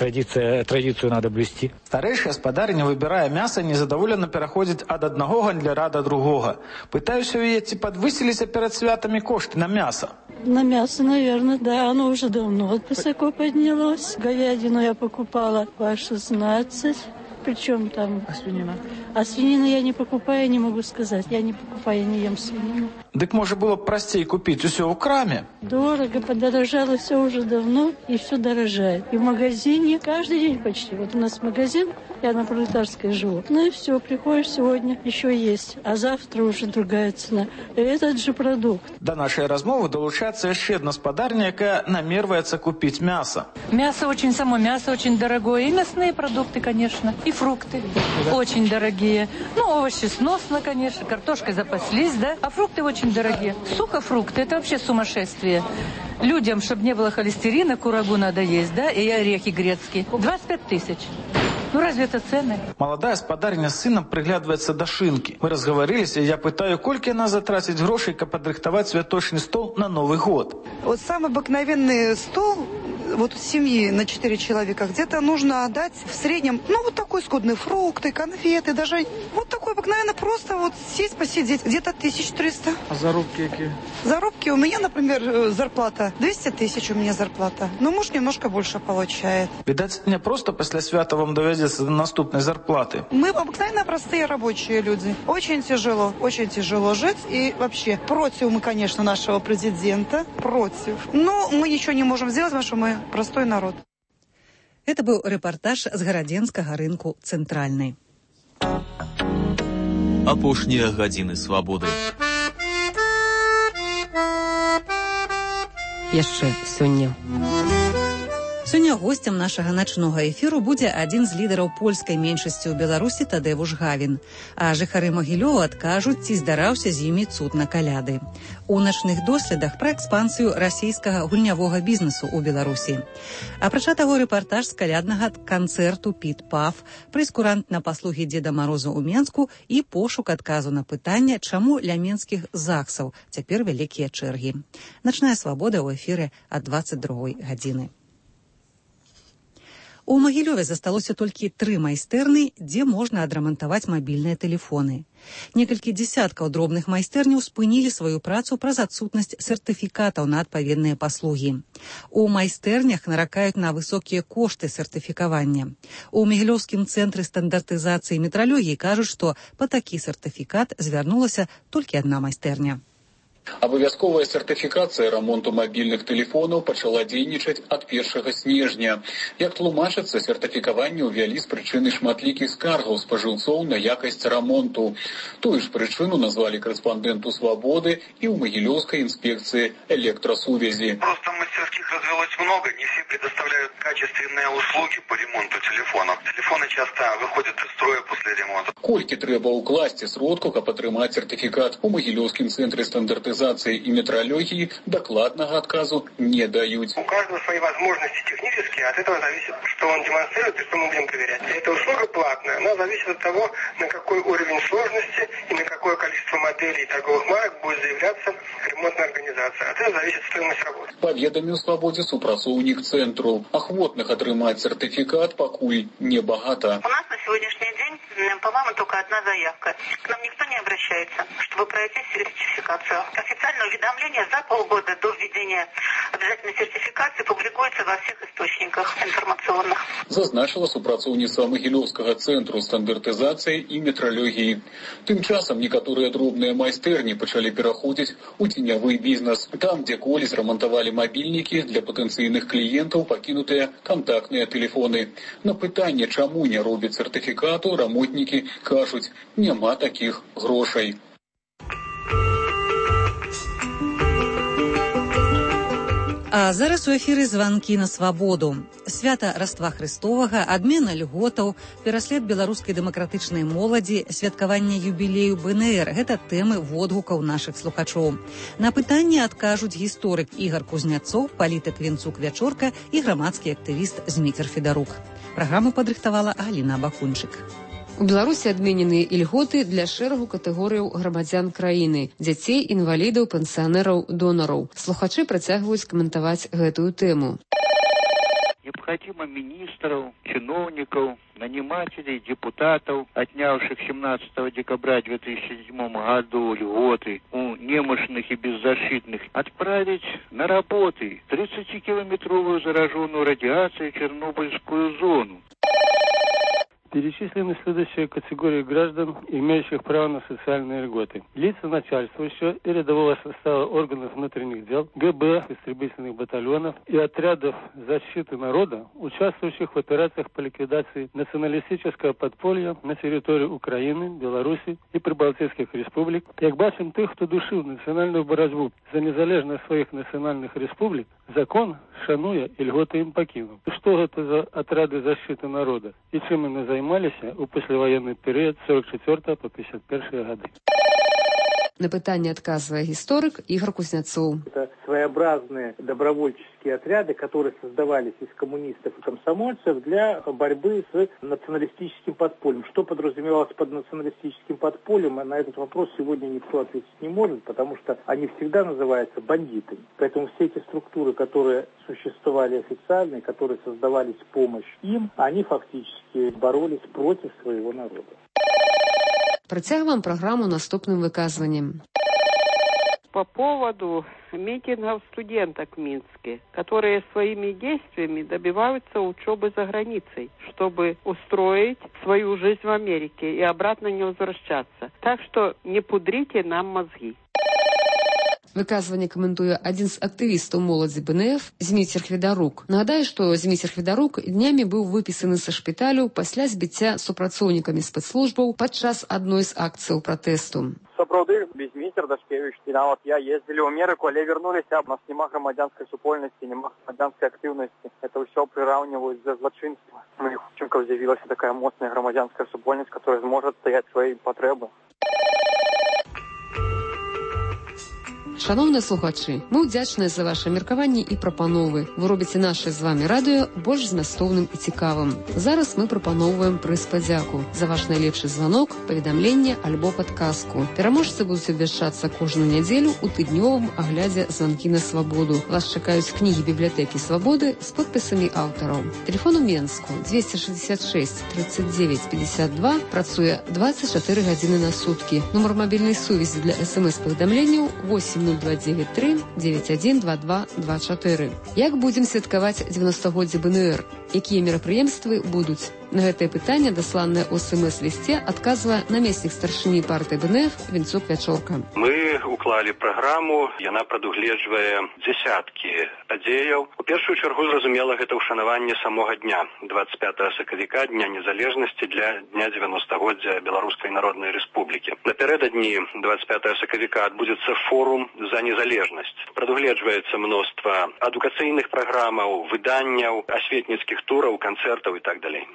Традицию надо блюсти. Старэйшы гаспадар, не выбірае мяса, незадаволена пераходзіць ад аднаго гандляра да другога. Пытаюся ў яе, ці падвысіліся перад святамі кошты на мясо. На мясо, наверное, да. Оно уже давно высоко поднялось. Говядину я покупала по 16. Причем там... А свинина? А свинину я не покупаю, не могу сказать. Я не покупаю, я не ем свинину. Дык, може, было б прасцей купить усё ў краме? Дорого, подорожало все уже давно, и все дорожает. И в магазине каждый день почти. Вот у нас магазин, я на Пролетарской живу. Ну и все, приходишь сегодня, еще есть. А завтра уже другая цена. И этот же продукт. До нашей размовы долучается еще одна спадарня, якая намервается купить мясо. Мясо очень дорогое. И мясные продукты, конечно. И фрукты очень дорогие. Ну, овощи сносно, конечно. Картошкой запаслись, да? А фрукты очень дорогие. Сухофрукты – это вообще сумасшествие. Людям, чтобы не было холестерина, курагу надо есть, да? И орехи грецкие. 25 тысяч. Ну, разве это цены? Молодая спадарня с сыном приглядывается до шинки. Мы разговорились, и я пытаю, кольки она затратить грошей, как подрыхтовать святочный стол на Новый год. Вот самый обыкновенный стол вот у семьи на 4 человека где-то нужно отдать в среднем, ну, вот такой скудные фрукты, конфеты, даже вот такой обыкновенно просто вот сесть, посидеть, где-то 1300. А зарубки какие? Зарубки у меня, например, зарплата 200 тысяч у меня зарплата, но муж немножко больше получает. Видать, не просто после свята вам доведется до наступной зарплаты. Мы обыкновенно простые рабочие люди. Очень тяжело жить. И вообще, против мы, конечно, нашего президента. Против. Но мы ничего не можем сделать, потому что мы простой народ. Это был рэпартаж з гарадзенскага рынку цэнтральнай. Апошнія гадзіны свабоды. Яшчэ сёння. Сёння гостем нашага начнога эфіру будзе адзін з лідараў польскай меншасці ў Беларусі Тадэвуш Гавін. А жыхары Магілёва адкажуць, ці здараўся з імі цуд на каляды. У начных доследах пра экспансію расійскага гульнявога бізнесу ў Беларусі. Апрача таго, рэпартаж з каляднага канцэрту «Піт-Паф», прэйскурант на паслугі Дзеда Мароза ў Менску і пошук адказу на пытанне, чаму ля менскіх ЗАГСаў цяпер вялікія чэргі. Начная свабода ў эфіры ад 22 гадзіны. У Магілёве засталося толькі 3 майстэрні, дзе можна адрамантаваць мабільныя тэлефоны. Некалькі дзесяткаў дробных майстэрняў спынілі сваю працу праз адсутнасць сертыфікатаў на адпаведныя паслугі. У майстэрнях наракаюць на высокія кошты сертыфікавання. У Магілёўскім цэнтры стандартызацыі метралогіі кажуць, што па такі сертыфікат звярнулася толькі адна майстэрня. Абавязковая сертыфікацыя рамонту мабільных тэлефонаў пачала дзейнічаць ад 1 снежня. Як тлумачыцца, сертыфікаванне ўвялі з прычыны шматлікіх скаргаў спажыўцоў на якасць рамонту. Тую ж прычыну назвалі корэспандэнту «Свободы» і ў Магілёўскай инспекции электросувязи. Просто мастерских развелось много, не все предоставляют качественные услуги по ремонту телефонов. Телефоны часто выходят из строя после ремонта. Колькі трэба ўкласці сродку, каб атрымаць сертыфікат, у Магілёўскім цэнтры стандартызацыі и метрологии докладного отказу не дают. У каждого свои возможности технические, от этого зависит, что он демонстрирует и что мы будем проверять. Эта услуга платная, она зависит от того, на какой уровень сложности и на какой какое количество моделей торговых марок будет заявляться ремонтная организация. От этого зависит стоимость работы. Паведаміў Свабодзе супрацоўнік цэнтру. Ахвотных атрымаць сертификат пакуль небагата. У нас на сегодняшний день, по-моему, только одна заявка. К нам никто не обращается, чтобы пройти сертификацию. Официальное уведомление за полгода до введения обязательной сертификации публикуется во всех источниках информационных. Зазначила супрацоўніца Магілёўскага цэнтру стандартызацыі і метралогіі. Тым часам некаторыя дробныя майстэрні пачалі пераходзіць у ценявы бізнес. Там, дзе колись рамантавалі мабільнікі, для патэнцыйных кліентаў пакінутыя кантактныя тэлефоны. На пытанне, чаму не робяць сертыфікату, рамонтнікі кажуць, няма такіх грошай. А зараз у эфіры званкі на свабоду. Свята Раства Христовага, адмена льготаў, пераслед беларускай дэмакратычнай моладзі, святкаванне юбілею БНР – гэта тэмы водгукаў нашых слухачоў. На пытанне адкажуць гісторык Ігар Кузняцоў, палітык Вінцук Вячорка і грамадскі актывіст Зміцер Федарук. Праграму падрыхтавала Галіна Бакунчык. У Беларусі адменены ільготы для шэрагу катэгорыяў грамадзян краіны, дзяцей, інвалідаў, пенсіянераў, донараў. Слухачы працягваюць каментаваць гэтую тэму. Необходимо министров, чиновников, нанимателей, депутатов, отнявших 17 декабря 2007 году льготы у немощных и беззащитных, отправить на работы 30-километровую зараженную радиацией Чернобыльскую зону. Перечислены следующие категории граждан, имеющих право на социальные льготы. Лица начальствующего и рядового состава органов внутренних дел, ГБ, истребительных батальонов и отрядов защиты народа, участвующих в операциях по ликвидации националистического подполья на территории Украины, Беларуси и Прибалтийских республик. Як бачим тих, хто душив національну боротьбу за незалежність своїх національних республік, закон шанує і льготи їм покинув. Що це за отряди защиты народа і чим вони займалися у післявоєнний період з 44 по 51 годы? На пытанне адказвае гісторык Ігор Кузняцоў. Это своеобразные добровольческие отряды, которые создавались из коммунистов и комсомольцев для борьбы с националистическим подпольем. Что подразумевалось под националистическим подпольем, на этот вопрос сегодня никто ответить не может, потому что они всегда называются бандитами. Поэтому все эти структуры, которые существовали официально, которые создавались в помощь им, они фактически боролись против своего народа. Працягваем праграму наступным выказваннем. По поводу митингов студенток в Минске, которые своими действиями добиваются учебы за границей, чтобы устроить свою жизнь в Америке и обратно не возвращаться. Так что не пудрите нам мозги. Выказванне каментуе адзін з актывістаў моладзі БНФ Зміцер Федарук. Нагадаю, што Зміцер Федарук днямі быў выпісаны са шпіталю пасля збіцця супрацоўнікамі спецслужбаў падчас адной з акцыяў пратэсту. Сапраўды, Зміцер Дашкевич і нават я ездзілі ў Амерыку, але вярнуліся, у нас няма грамадзянскай супольнасці, няма грамадзянскай актыўнасці. Это ўсё прыраўніваюць за злачынства. Мы хочам, каб з'явілася такая моцная грамадзянская супольнасць, которая зможа стаяць свае патрэбы. Шановныя слухачы, мы ўдзячныя за ваши меркаванні і прапановы. Вы робіце наше з вами радыё больш змястоўным і цікавым. Зараз мы прапаноўваем прыз падзяку за ваш найлепшы званок, паведамленне альбо падказку. Пераможцы будуць абвяшчацца кожную нядзелю у тыднёвым аглядзе званкі на свабоду. Вас чакаюць кнігі бібліятэкі свабоды з подпісамі аўтараў. Телефон у Менску 266 39 52, працуе 24 гадзіны на суткі. Нумар мабільнай сувязі для смс-паведамленняў 8029 9122 24. Як будзем святкаваць 90-годдзе БНР? Якія мерапрыемствы будуць? На гэтае пытанне, дасланае ў СМС-лісце, адказвае намеснік старшыні партыі БНФ Вінцук Вячорка. Мы уклалі праграму, яна прадугледжвае дзясяткі падзеяў. У першую чаргу, зразумела, гэта ўшанаванне самога дня, 25 сакавіка, Дня незалежнасці для Дня 90-годдзя Беларускай Народнай Рэспублікі. Напярэдадні 25 сакавіка адбудзецца форум за незалежнасць. Прадугледжваецца мноства адукацыйных праграмаў, выданняў, асветніцкіх тураў, канцэртаў і так далей.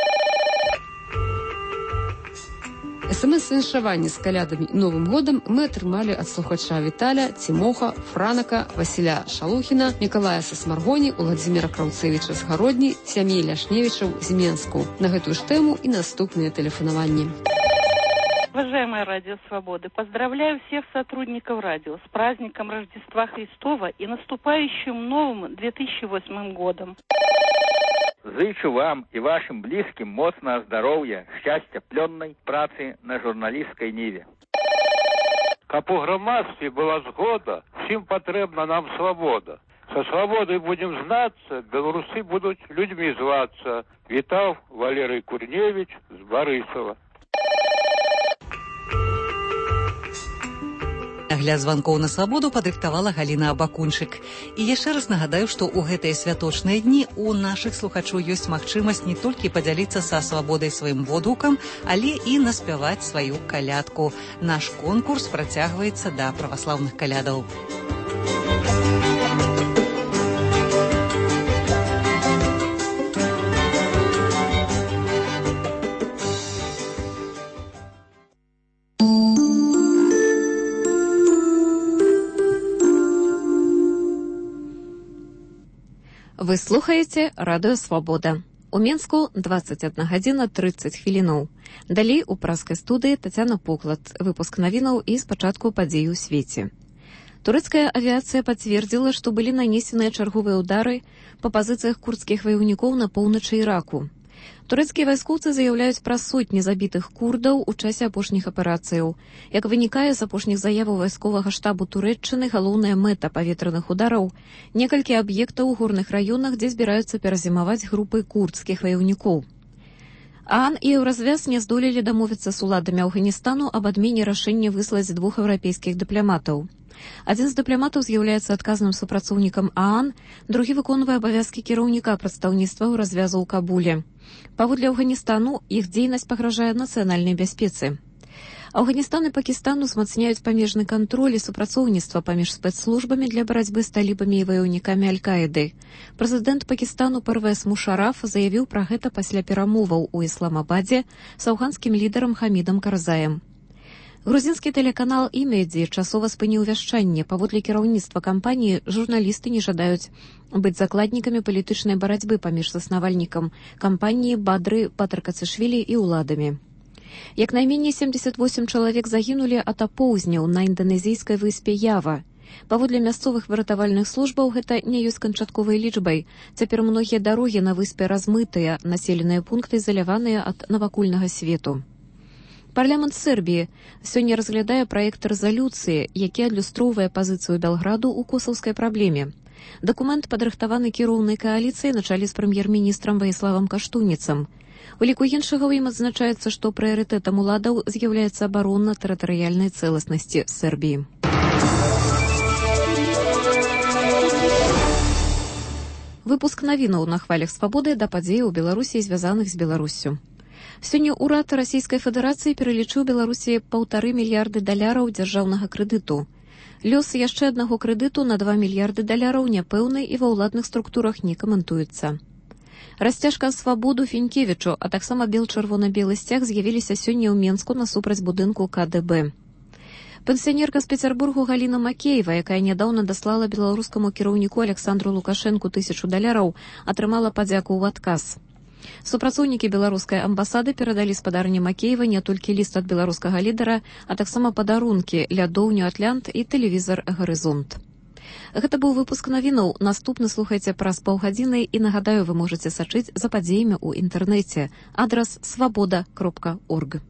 СМС-віншаванне з калядамі і Новым годам мы атрымалі ад слухача Віталя, Цімоха, Франака, Васіля Шалухіна, Мікалая са Смаргоні, Уладзіміра Краўцевіча з Гародні, сям'і Ляшневічаў з Менску. На гэтую ж тэму і наступныя тэлефанаванні. Уважаемое Радио Свободы, поздравляю всех сотрудников радио с праздником Рождества Христова и наступающим новым 2008 годом. Зычу вам и вашим близким моцного здоровья, счастья, плённой працы на журналистской ниве. Каб у громадстве была згода, всім патрэбна нам свобода. Со свободой будем знаться, белорусы будут людьми зваться. Вітаў Валерий Курневич з Барысова. Агляд званкоў на свабоду падрыхтавала Галіна Абакунчык. І яшчэ раз нагадаю, што ў гэтыя святочныя дні у нашых слухачоў ёсць магчымасць не толькі падзяліцца са свабодай сваім водгукам, але і наспяваць сваю калядку. Наш конкурс працягваецца да праваслаўных калядаў. Вы слухаеце Радыё Свабода. У Менску 21 гадзіна 30 хвілінаў. Далей у праскай студыі Тацяна Поклад. Выпуск навінаў і спачатку падзей у свеце. Турэцкая авіяцыя пацвердзіла, што былі нанесеныя чарговыя ўдары па пазіцыях курдскіх ваяўнікоў на поўначы Іраку. Турэцкія вайскоўцы заяўляюць пра сотні забітых курдаў у часе апошніх аперацыяў. Як вынікае з апошніх заяваў вайсковага штабу Турэччыны, галоўная мэта паветраных удараў – некалькі аб'ектаў у горных раёнах, дзе збіраюцца перазімаваць групы курдскіх ваяўнікоў. ААН і Еўразвяз не здолелі дамовіцца з уладамі Афганістану аб адмене рашэння выслаць 2 еўрапейскіх дыпламатаў. Адзін з дыпламатаў з'яўляецца адказным супрацоўнікам ААН, другі выконвае абавязкі кіраўніка прадстаўніцтва ў развязу ў Кабуле. Паводле Афганістану, іх дзейнасць пагражае нацыянальнай бяспецы. Афганістан і Пакістан узмацняюць памежны кантроль і супрацоўніцтва паміж спецслужбамі для барацьбы з талібамі і ваяўнікамі Аль-Каіды. Прэзідэнт Пакістану Парвез Мушараф заявіў пра гэта пасля перамоваў у Ісламабадзе з афганскім лідарам Хамідам Карзаем. Грузінскі тэлеканал «Имедзи» часова спыніў вяшчанне. Паводле кіраўніцтва кампаніі, журналісты не жадаюць быць закладнікамі палітычнай барацьбы паміж заснавальнікам кампаніі Бадры Патаркацышвілі і ўладамі. Як найменей 78 чалавек загінулі ад апоўзняў на інданезійскай выспе Ява. Паводле мясцовых выратавальных службаў, гэта не ёсць канчатковай лічбай. Цяпер многія дарогі на выспе размытыя, населеныя пункты заляваныя ад навакольнага свету. Парламент Сербіі сёння разглядае праект рэзалюцыі, які адлюстроўвае пазіцыю Белграду ў косаўскай праблеме. Дакумент падрыхтаваны кіроўнай кааліцыяй на чале з прэм'ер-міністрам Ваіславам Каштуніцам. У ліку іншага ў ім адзначаецца, што прыярытэтам уладаў з'яўляецца абарона тэрытарыяльнай цэласнасці Сербіі. Выпуск навінаў на хвалях свабоды да падзей у Беларусі, звязаных з Беларуссю. Сёння ўрад Расійскай Федэрацыі пералічыў Беларусі $1,5 мільярды дзяржаўнага крэдыту. Лёс яшчэ аднаго крэдыту на $2 мільярды няпэўны і ва ўладных структурах не каментуецца. Расцяжка свабоду Фінкевічу, а таксама бел-чырвона-белы сцяг з'явіліся сёння ў Менску насупраць будынку КДБ. Пенсіянерка з Пецярбургу Галіна Макеева, якая нядаўна даслала беларускаму кіраўніку Александру Лукашэнку $1000, атрымала падзяку ў адказ. Супрацоўнікі беларускай амбасады перадалі спадарні Макеева не толькі ліст ад беларускага лідара, а таксама падарункі, лядоўню «Атлант» і тэлевізар «Гарызонт». Гэта быў выпуск навінаў. Наступны слухайце праз паўгадзіны і, нагадаю, вы можаце сачыць за падзеямі ў інтэрнэце. Адрас свабода.орг.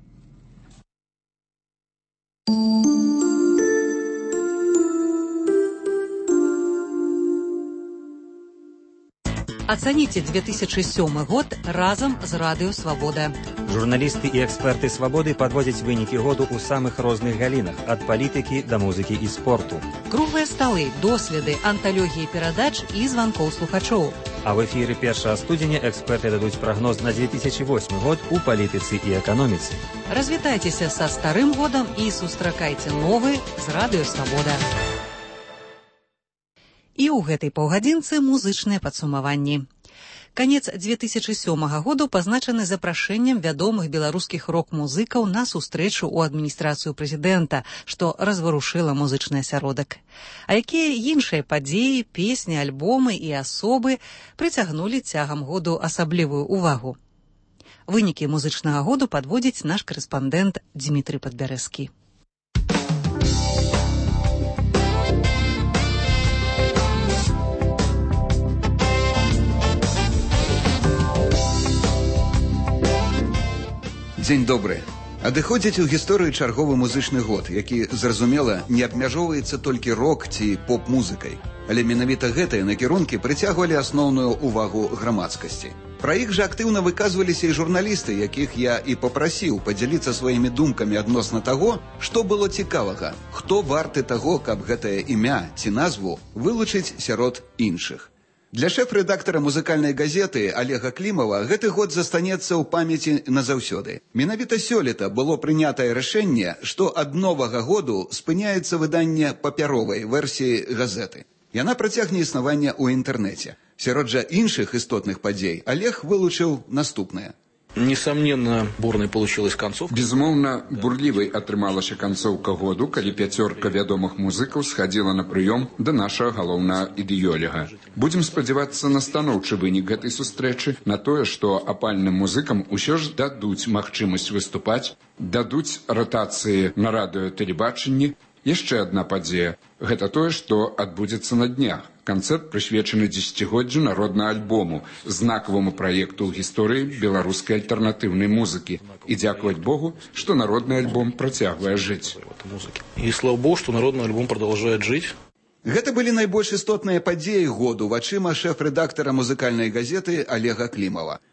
Ацаніце 2007 год разам з Радыё Свабода. Журналісты і эксперты свабоды падводзяць вынікі году ў самых розных галінах, ад палітыкі да музыкі і спорту. Круглыя сталы, доследы, анталогіі перадач і званкоў слухачоў. А в эфіры 1 студзеня эксперты дадуць прагноз на 2008 год у палітыцы і эканоміцы. Развітайцеся са старым годам і сустракайце новы з Радыё Свабода. І ў гэтай паўгадзінцы музычныя падсумаванні. Канец 2007 году пазначаны запрашэннем вядомых беларускіх рок-музыкаў на сустрэчу ў адміністрацыю прэзідэнта, што разварушыла музычны асяродак. А якія іншыя падзеі, песні, альбомы і асобы прыцягнулі цягам году асаблівую ўвагу? Вынікі музычнага году падводзіць наш карэспандэнт Дмітрый Падбярэзкі. Дзень добры. Адыходзіць у гісторыю чарговы музычны год, які, зразумела, не абмяжоўваецца толькі рок ці поп-музыкай. Але менавіта гэтыя накірункі прыцягвалі асноўную ўвагу грамадскасці. Пра іх жа актыўна выказваліся і журналісты, якіх я і папрасіў падзяліцца сваімі думкамі адносна таго, што было цікавага, хто варты таго, каб гэтае імя ці назву вылучыць сярод іншых. Для шэф-рэдактара музыкальнай газеты Олега Клімова гэты год застанецца ў памяці назаўсёды. Менавіта сёлета было прынятае рашэнне, што ад новага году спыняецца выданне папяровай версіі газеты. Яна працягне існаванне ў інтэрнэце. Сярод жа іншых істотных падзей Олег вылучыў наступнае. Несомненно, бурной получилась концовка. Безумоўна, бурлівай атрымалася канцоўка году, калі 5 вядомых музыкаў схадзіла на прыём да нашага галоўнага ідэолага. Будзем спадзявацца на станоўчы вынік гэтай сустрэчы, на тое, што апальным музыкам усё ж дадуць магчымасць выступаць, дадуць ратацыі на радыё-тэлебачанні. Яшчэ адна падзея. Гэта тое, што адбудзецца на днях. Канцэрт прысвечаны 10-годдзю народнага альбому, знакаваму праекту ў гісторыі беларускай альтэрнатыўнай музыкі. І дзякаваць Богу, што народны альбом працягвае жыць. І слава Богу, што народны альбом продолжает жыць. Гэта былі найбольш істотныя падзеі году вачыма шэф-рэдактара музыкальнай газеты Олега Клімова.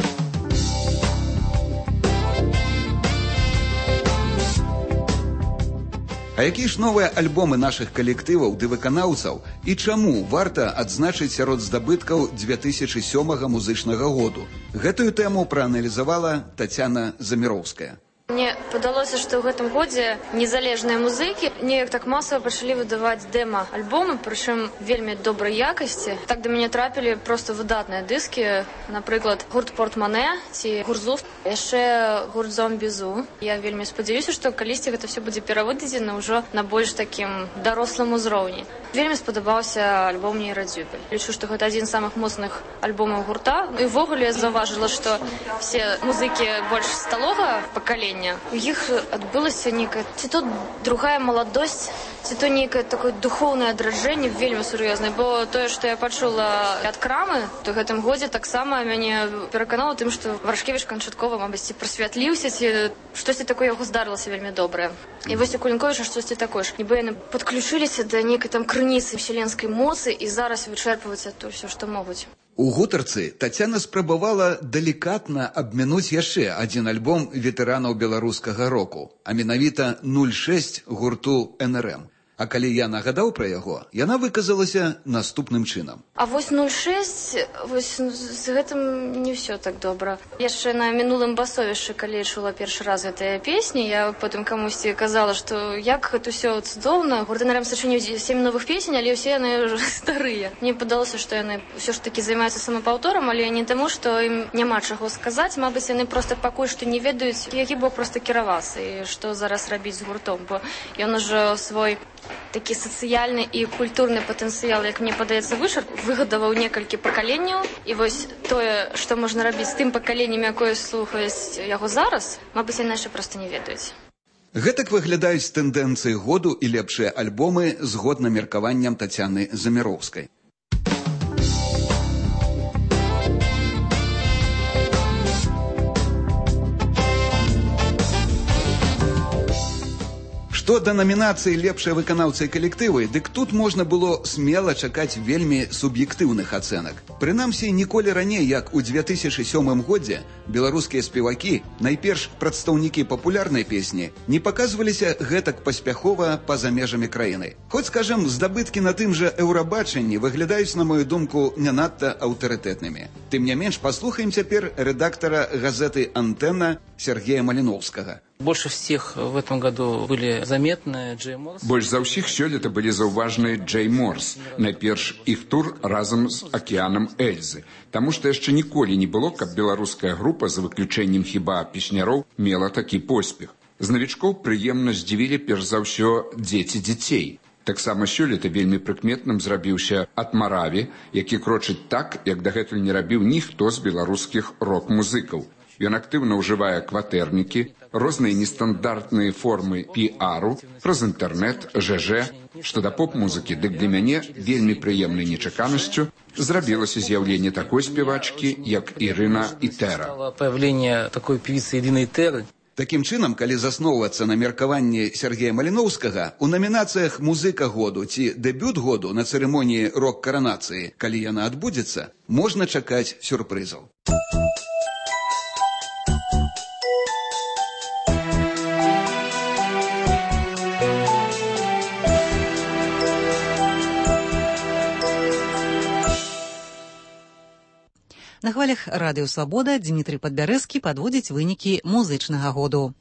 А якія ж новыя альбомы нашых калектываў ды выканаўцаў і чаму варта адзначыць сярод здабыткаў 2007 музычнага году? Гэтую тэму прааналізавала Тацяна Заміроўская. Мне падалося, што ў гэтым годзе незалежныя музыкі неяк так масава пачалі выдаваць дэма-альбомы, прычым вельмі добрай якасці. Так да мяне трапілі проста выдатныя дыскі, напрыклад, гурт Портмане ці Гурзуф, яшчэ гурт Зомбізу. Я вельмі спадзяюся, што калісьці гэта все будзе перавыдадзена ўжо на больш такім дарослым узроўні. Вельмі спадабаўся альбом «Нейрадзюбель». Лічу, што гэта адзін з самых моцных альбомаў гурта. І ўвогуле я заўважыла, што все музыкі больш сталога пакалення, у іх адбылася нейкая ці то другая маладосць, ці то нейкае такое духоўнае адраджэнне вельмі сур'ёзнае, бо тое, што я пачула ад Крамы, то гэтым годзе таксама мяне пераканала тым, што Варашкевіч канчаткова, мабыць, прасвятліўся, ці штосьці такое яго здарылася вельмі добрае. І вось у Кулінковіча штосьці такое ж. Нібы яны падключыліся да нейкай там крыніцы вселенскай моцы і зараз вычэрпваюць то ўсё, што могуць. У гутарцы Тацяна спрабавала далікатна абмінуць яшчэ адзін альбом ветэранаў беларускага року, а менавіта 06 гурту НРМ. А калі я нагадаў пра яго, яна выказалася наступным чынам. А вось 06, вось з гэтым не ўсё так добра. Яшчэ на мінулым басовішчы, калі чула першы раз гэтыя песні, я потым камусьці казала, што як гэта ўсё цудоўна. Гурт НРМ сачыніў 7 новых песень, але ўсе яны ўжо старыя. Мне падалося, што яны ўсё ж такі займаюцца самапаўторам, але не таму, што ім няма чаго сказаць. Мабыць, яны проста пакуль што не ведаюць, які бок проста кіравацца і што зараз рабіць з гуртом, бо ён ужо свой такі сацыяльны і культурны патэнцыял, як мне падаецца, выгадаваў некалькі пакаленняў. І вось тое, што можна рабіць з тым пакаленнем, якое слухаюць яго зараз, мабыць, яны яшчэ проста не ведаюць. Гэтак выглядаюць тэндэнцыі году і лепшыя альбомы згодна меркаванням Тацяны Заміроўскай. Што да намінацыі лепшыя выканаўцы і калектывы, дык тут можна было смела чакаць вельмі суб'ектыўных ацэнак. Прынамсі, ніколі раней, як у 2007 годзе, беларускія спевакі, найперш прадстаўнікі папулярнай песні, не паказваліся гэтак паспяхова па-за межамі краіны. Хоць, скажам, здабыткі на тым жа Еўрабачанні выглядаюць, на мою думку, не надта аўтарытэтнымі. Тым не менш, паслухаем цяпер рэдактара газеты «Антэнна» Сергея Маліновскага. Больше всех в этом году были заметны Джей Морс. Больш за ўсіх сёлета былі заўважныя Джей Морс. Найперш іх тур разам з акіянам Эльзы. Таму што яшчэ ніколі не было, каб беларуская група, за выключэннем хіба песняроў, мела такі поспех. З навічкоў прыемна здзівілі перш за ўсё дзеці дзяцей. Таксама сёлета вельмі прыкметным зрабіўся Атмараві, які крочыць так, як дагэтуль не рабіў ніхто з беларускіх рок-музыкаў. Ён актыўна ўжывае кватэрнікі, розныя нестандартныя формы піару праз інтэрнэт, ЖЖ. Што да поп-музыкі, дык для мяне вельмі прыемнай нечаканасцю зрабілася з'яўленне такой спявачкі, як Ірына Ітэра. Появление такой певицы Ирины Итеры. Такім чынам, калі засноўвацца на меркаванні Сергея Маліноўскага, у намінацыях «Музыка году» ці «Дэбют году» на цырымоніі рок-каранацыі, калі яна адбудзецца, можна чакаць сюрпрызаў. На хвалях радыё «Свабода» Дмітрый Падбярэзкі падводзіць вынікі музычнага году.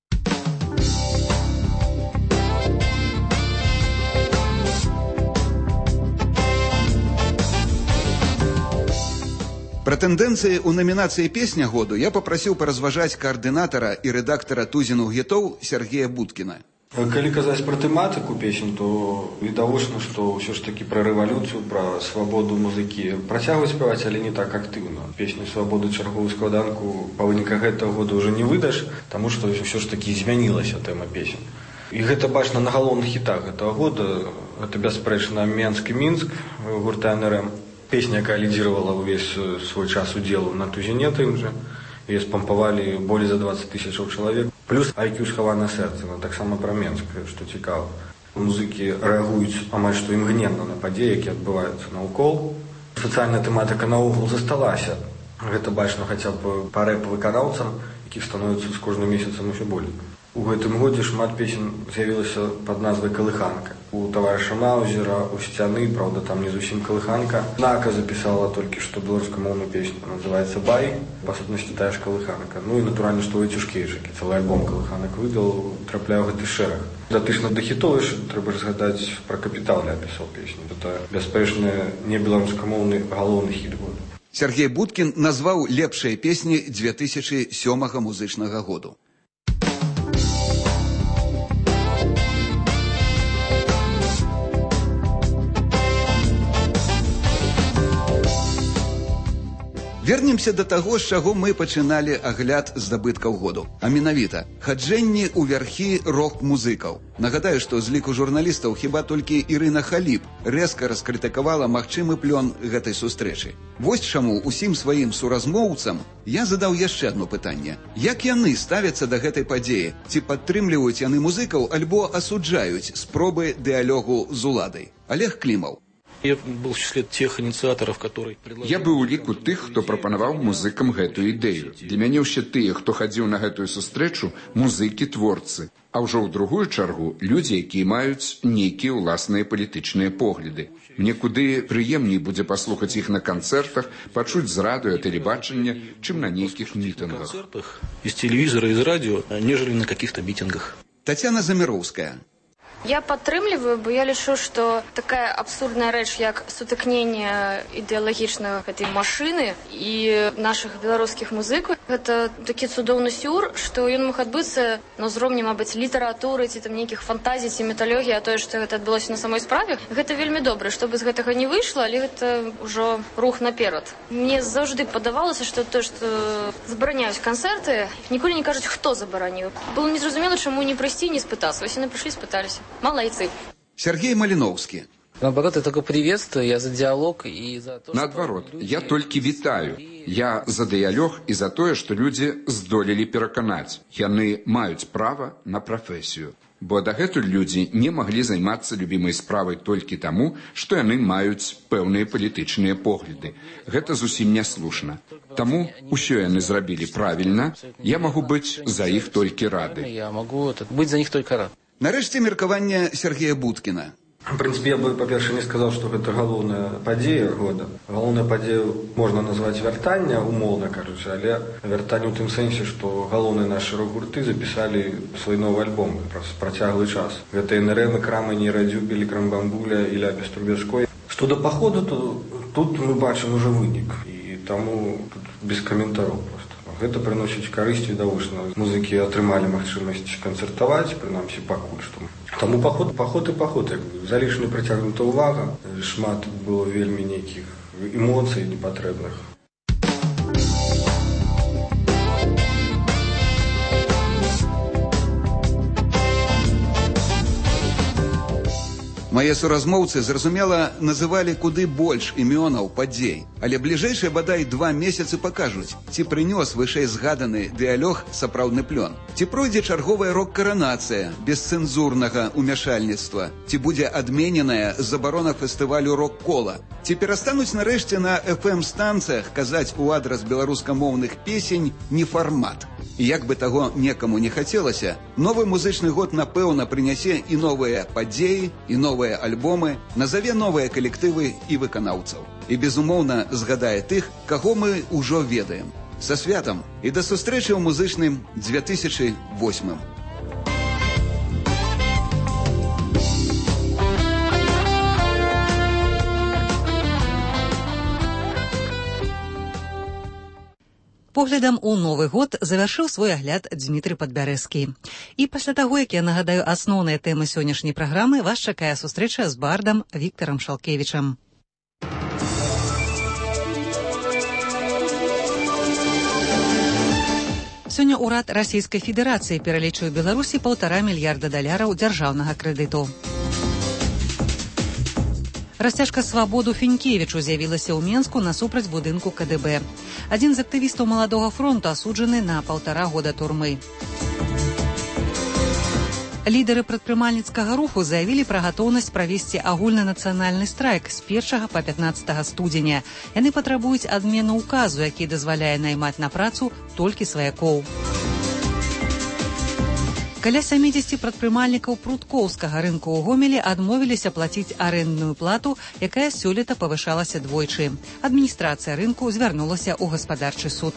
Пра тэндэнцыі ў намінацыі «Песня году» я папрасіў паразважаць каардынатара і рэдактара «Тузіных гітоў» Сергея Будкіна. Калі казаць пра тэматыку песень, то відавочна, што ўсё ж такі пра рэвалюцыю, пра свабоду музыкі працягваюць спяваць, але не так актыўна. Песню «Свабоды» чарговую складанку па выніках гэтага года ўжо не выдаш, таму што ўсё ж такі змянілася тэма песень. І гэта бачна на галоўных хітах гэтага года. Гэта бясспрэчна «Менск» і «Мінск» гурта НРМ. Песня, якая лідзіравала ўвесь свой час удзелу на «Тузіне» тым жа. Яе спампавалі болей за 20 тысячаў чалавек. Плюс «IQ схаванае сэрца», таксама пра Менск, што цікава. Музыкі рэагуюць амаль што імгненна на падзеі, якія адбываюцца наўкол. Сацыяльная тэматыка наогул засталася. Гэта бачна хаця б па рэп-выканаўцам, якіх становіцца з кожным месяцам усё болей. У гэтым годзе шмат песень з'явілася пад назвай «Калыханка». У таварыша Маузера, у «Сцяны», правда, там не зусім «Калыханка». Нака запісала толькі што беларускамоўную песню, называецца «Бай», па сутнасці тая ж «Калыханка». Ну і натуральна, што Войцюшкевіч, які цэлы альбом «Калыханак» выдал, трапляе ў гэты шэраг. Датычна да хітоў трэба ж згадаць пра «Капітал» я пісаў песню. Гэта бясспрэчна не беларускамоўны галоўны хіт года. Сергей Будкін назваў лепшыя песні 2007 музычнага году. Вернемся да таго, з чаго мы пачыналі агляд здабыткаў году. А менавіта, хаджэнні ў вярхі рок-музыкаў. Нагадаю, што з ліку журналістаў хіба толькі Ірына Халіп рэзка раскрытыкавала магчымы плён гэтай сустрэчы. Вось чаму усім сваім суразмоўцам я задаў яшчэ одно пытанне. Як яны ставяцца да гэтай падзеі? Ці падтрымліваюць яны музыкаў, альбо асуджаюць спробы дыялогу з уладай? Олег Клімаў. Я был в числе тех инициаторов, которые предложили... Я быў у ліку тых, хто прапанаваў музыкам гэтую ідэю. Для мяне ўсе тыя, хто хадзіў на гэтую сустрэчу, музыкі-творцы. А ўжо ў другую чаргу людзі, якія маюць нейкія ўласныя палітычныя погляды. Мне куды прыемней будзе паслухаць іх на канцэртах, пачуць з радыё, тэлебачання, чым на нейкіх мітынгах. Из телевизора, из радио, нежели на каких-то митингах. Татьяна Заміроўская. Я падтрымліваю, бо я лічу, што такая абсурдная рэч, як сутыкненне ідэалагічна гэтай машыны і нашых беларускіх музыкаў, гэта такі цудоўны сюр, што ён мог адбыцца на ўзроўні, мабыць, літаратуры ці там нейкіх фантазій ці міталогіі, а тое, што гэта адбылося на самой справе, гэта вельмі добра, што бы з гэтага не выйшла, але гэта ўжо рух наперад. Мне заўжды падавалася, што тое, што забараняюць канцэрты, ніколі не кажуць, хто забараніў. Было незразумела, чаму не прыйсці, не спытацца. Вось яны прыйшлі, спыталіся. Молодцы. Сергей Малиновский. Наоборот, я только приветствую, я за диалог и за то, Наадварот, я толькі вітаю. Я за дыялог і за тое, што людзі здолелі пераканаць. Яны маюць права на прафесію. Бо дагэтуль людзі не маглі займацца любімай справай толькі таму, што яны маюць пэўныя палітычныя погляды. Гэта зусім няслушна. Таму ўсё яны зрабілі правільна, я магу быць за іх толькі рады. Я могу быць за них только рад. Нарэшце меркаванне Сергея Будкіна. В прынцыпе, я бы, па-першае, не сказаў, што гэта галоўная падзея года. Галоўная падзея можна назваць вяртання, умоўна кажучы, але вяртанне ў тым сэнсе, што галоўныя нашы рок-гурты запісалі свой новы альбом праз працяглы час. Гэта НРМ, Крамані, Радзюбель, Крамбамбуля і Ляпіс Трубецкой. Што да паходу, то тут мы бачым уже вынік. І таму тут без каментараў проста. Гэта прыносіць карысць відавочна. Музыкі атрымалі магчымасць канцэртаваць, прынамсі пакуль што. Таму паход і паход. Залішне прыцягнута ўвага. Шмат было вельмі нейкіх эмоцый непатрэбных. Мае суразмоўцы, зразумела, называлі куды больш імёнаў падзей, але бліжэйшыя бадай 2 месяцы пакажуць, ці прынёс вышэй згаданы дыялог сапраўдны плён, ці пройдзе чарговая рок-каранацыя без цэнзурнага ўмяшальніцтва, ці будзе адмененая забарона фестывалю рок-кола, ці перастануць нарэшце на FM-станцыях казаць у адрас беларускамоўных песень нефармат. І як бы таго некаму не хацелася, новы музычны год, напэўна, прынясе і новыя падзеі, і новыя альбомы, назаве новыя калектывы і выканаўцаў. І, безумоўна, згадае тых, каго мы ўжо ведаем. Са святам і да сустрэчы ў музычным 2008. Поглядам у новы год завяршыў свой агляд Дзмітрый Падбярэзкі. І пасля таго, як я нагадаю асноўныя тэмы сённяшняй праграмы, вас чакае сустрэча з бардам Віктарам Шалкевічам. Сёння ўрад Расійскай Федэрацыі пералічыў Беларусі $1,5 мільярда дзяржаўнага крэдыту. Расцяжка «Свабоду» Фінкевічу з'явілася ў Менску насупраць будынку КДБ. Адзін з актывістаў Маладога фронту асуджаны на 1,5 года турмы. Лідары прадпрымальніцкага руху заявілі пра гатоўнасць правесці агульнанацыянальны страйк з 1 па 15 студзеня. Яны патрабуюць адмену ўказу, які дазваляе наймаць на працу толькі сваякоў. Каля 70 прадпрымальнікаў пруткоўскага рынку ў Гомелі адмовіліся плаціць арэндную плату, якая сёлета павышалася двойчы. Адміністрацыя рынку звярнулася ў гаспадарчы суд.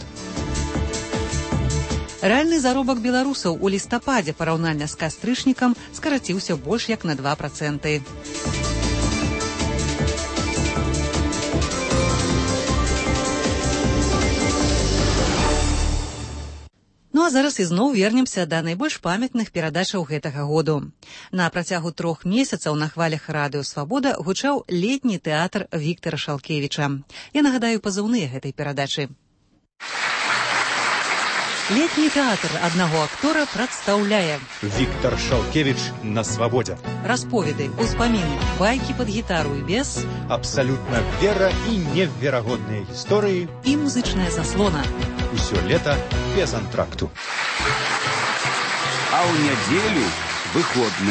Рэальны заробак беларусаў у лістападзе параўнальна з кастрычнікам скараціўся больш як на 2%. Ну а зараз ізноў вернемся да найбольш памятных перадачаў гэтага году. На працягу 3 месяцаў на хвалях радыё «Свабода» гучаў летні тэатр Віктара Шалкевіча. Я нагадаю пазыўныя гэтай перадачы. Летні тэатр аднаго актора прадстаўляе Віктар Шалкевіч на свабодзе. Расповеды, успаміны, байкі пад гітару і без, абсалютна вера і неверагодныя гісторыі і музычная заслона. Усё лета без антракту. А ў нядзелю выходны.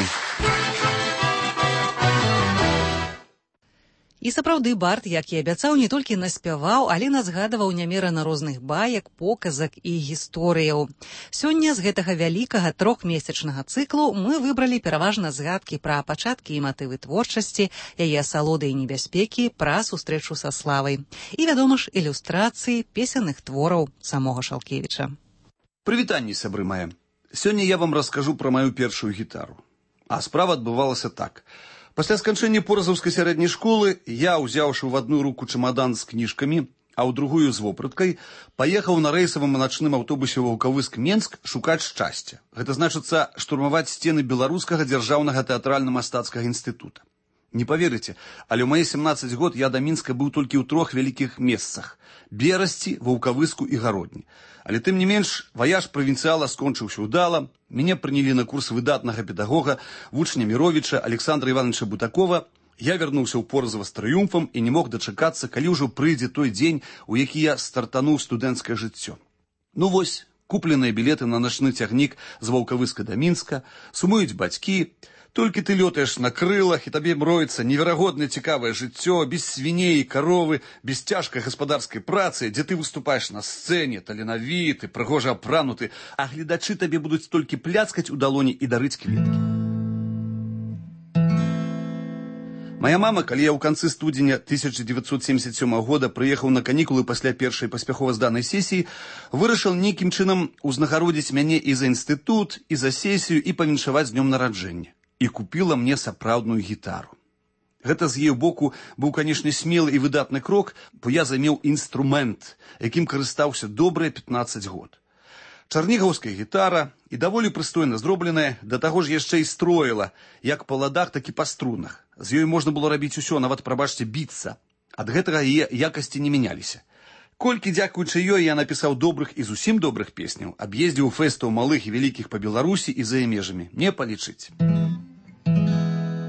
І сапраўды бард, як і абяцаў, не толькі наспяваў, але назгадаваў нямерана розных баек, показак і гісторыяў. Сёння з гэтага вялікага 3-месячнага цыклу мы выбралі пераважна згадкі пра пачаткі і матывы творчасці, яе асалоды і небяспекі, пра сустрэчу са славай. І, вядома ж, ілюстрацыі песенных твораў самога Шалкевіча. Прывітанні, сябры мае. Сёння я вам раскажу пра маю першую гітару. А справа адбывалася так. Пасля сканчэння поразаўскай сярэдняй школы я, узяўшы ў адну руку чамадан з кніжкамі, а ў другую з вопраткай, паехаў на рэйсавым начным аўтобусе Ваўкавыск-Менск шукаць шчасця. Гэта значыцца штурмаваць сцены Беларускага дзяржаўнага тэатральна-мастацкага інстытута. Не паверыце, але ў мае 17 год я да Мінска быў толькі ў 3 вялікіх месцах – Берасці, Ваўкавыску і Гародні. Але тым не менш, ваяж правінцыяла скончыўся ўдала, мяне прынялі на курс выдатнага педагога, вучня Міровіча Александра Івановича Бутакова. Я вярнуўся ў Поразава з трыумфам і не мог дачакацца, калі ўжо прыйдзе той дзень, у які я стартануў студэнцкае жыццё. Ну вось, купленыя білеты на начны цягнік з Ваўкавыска да Мінска, сумуюць бацькі. Толькі ты лётаеш на крылах, і табе мроецца неверагодна цікавае жыццё, без свіней і каровы, без цяжкай гаспадарскай працы, дзе ты выступаеш на сцэне, таленавіты, прыгожа апрануты, а гледачы табе будуць толькі пляцкаць у далоні і дарыць кветкі. Моя мама, калі я ў канцы студзеня 1977 года прыехаў на канікулы пасля першай паспяхова зданай сесіі, вырашыў нейкім чынам узнагародзіць мяне і за інстытут, і за сесію, і павіншаваць з днём нараджэння. І купіла мне сапраўдную гітару. Гэта з яе боку быў, канешне, смелы і выдатны крок, бо я замеў інструмент, якім карыстаўся добрыя 15 год. Чарнігаўская гітара і даволі прыстойна зробленая, да таго ж яшчэ і строіла, як па ладах, так і па струнах. З ёй можна было рабіць усё, нават, прабачце, біцца. Ад гэтага яе якасці не мяняліся. Колькі, дзякуючы ёй, я напісаў добрых і зусім добрых песняў, аб'ездзіў фэстаў малых і вялікіх па Беларусі і за яе межамі. Не палічыць.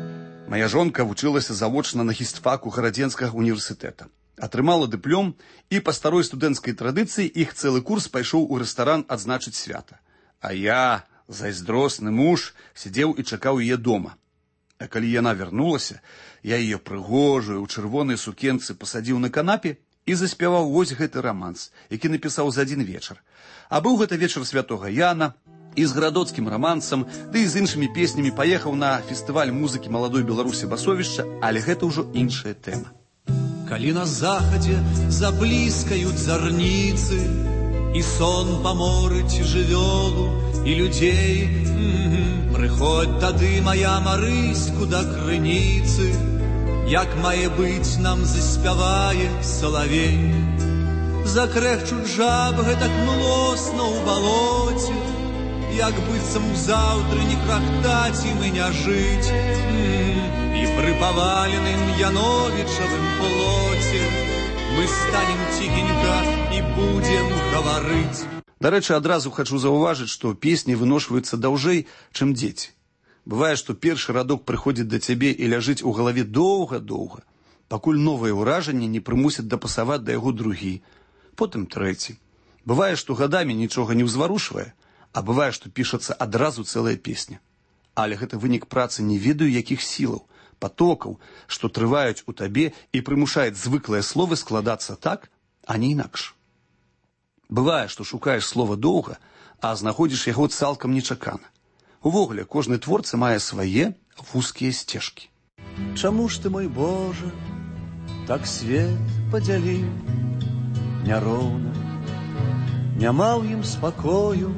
Моя жонка вучылася завочна на хістфаку Гарадзенскага універсітэта. Атрымала дыплом, і па старой студэнцкай традыцыі іх цэлы курс пайшоў у рэстаран адзначыць свята. А я, зайздросны муж, сидзеў і чакаў яе дома. А калі яна вярнулася, я яе прыгожую ў чырвонай сукенцы пасадзіў на канапе і заспяваў вось гэты раманс, які напісаў за адзін вечар. А быў гэта вечар святога Яна, і з гарадоцкім рамансам, ды і з іншымі песнямі паехаў на фестываль музыкі маладой Беларусі Басовішча, але гэта ўжо іншая тэма. Калі на захадзе забліскаюць зарніцы, і сон паморыць жывёлу і людзей, прыходзь тады, мая Марыську, да крыніцы, як мае быць, нам заспявае салавей. Закрэхчуць жаб гэтак млосна ў балоце, як быццам заўтра не крахтаць і мы не жыць. І пры паваленым Яновічавым плоце мы станем ціхенька і будзем гаварыць. Дарэчы, адразу хачу заўважыць, што песні выношваюцца даўжэй, чым дзеці. Бывае, што першы радок прыходзіць да цябе і ляжыць у галаве доўга-доўга, пакуль новыя ўражанні не прымусяць дапасаваць да яго другі, потым трэці. Бывае, што гадамі нічога не ўзварушвае, а бывае, што пішацца адразу цэлая песня. Але гэта вынік працы не ведаю якіх сілаў, потокаў, што трываюць у табе і прымушаюць звыклыя словы складацца так, а не інакш. Бывае, што шукаеш слова доўга, а знаходзіш яго цалкам нечакана. Увогуле, кожны творца мае свае вузкія сцежкі. Чаму ж ты, мой Божа, так свет падзяліў няроўна, няма ў ім спакою,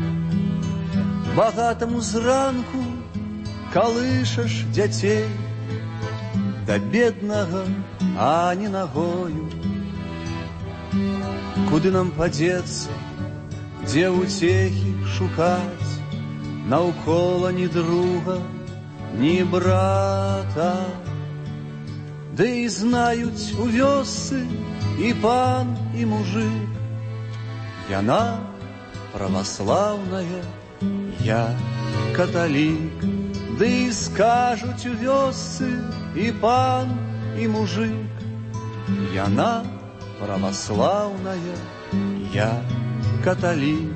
багатаму зранку калышаш дзяцей, да беднага ані нагою. Куды нам падзецца, дзе ўцехі шукаць, наўкола ні друга, ні брата. Ды і знаюць у вёсцы і пан, і мужик, яна праваслаўная, я каталік. Ды і скажуць у вёсцы і пан, і мужик, яна праваслаўная, я каталік.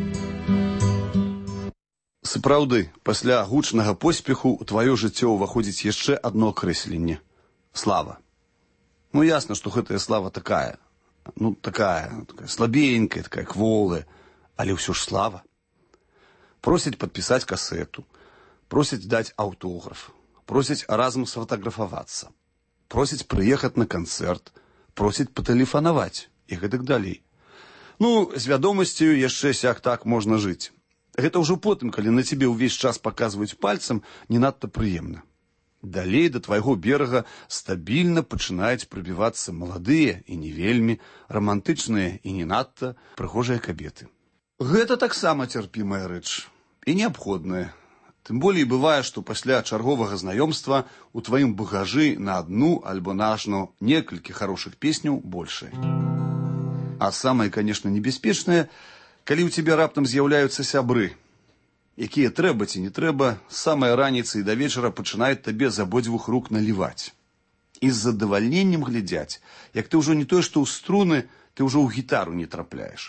Сапраўды, пасля гучнага поспеху ў тваё жыццё ўваходзіць яшчэ адно акрэсленне – слава. Ну, ясна, што гэтая слава такая, такая слабенькая, такая кволая, але ўсё ж слава. Просяць падпісаць касету, просяць даць аўтограф, просяць разам сфотаграфавацца, просяць прыехаць на канцэрт, просяць патэлефанаваць і гэтак далей. Ну, з вядомасцю яшчэ сяк-так можна жыць. Гэта ўжо потым, калі на цябе ўвесь час паказваюць пальцам, не надта прыемна. Далей да твайго берага стабільна пачынаюць прыбівацца маладыя і не вельмі, рамантычныя і не надта прыгожыя кабеты. Гэта таксама цярпімая рэч і неабходная. Тым болей бывае, што пасля чарговага знаёмства у тваім багажы на адну альбо на ажно некалькі харошых песняў большае. А самае, канешне, небяспечнае, калі ў цябе раптам з'яўляюцца сябры, якія трэба ці не трэба, з самай раніцы і да вечара пачынаюць табе з абодвух рук наліваць. І з задавальненнем глядзяць, як ты ўжо не тое, што ў струны, ты ўжо ў гітару не трапляеш.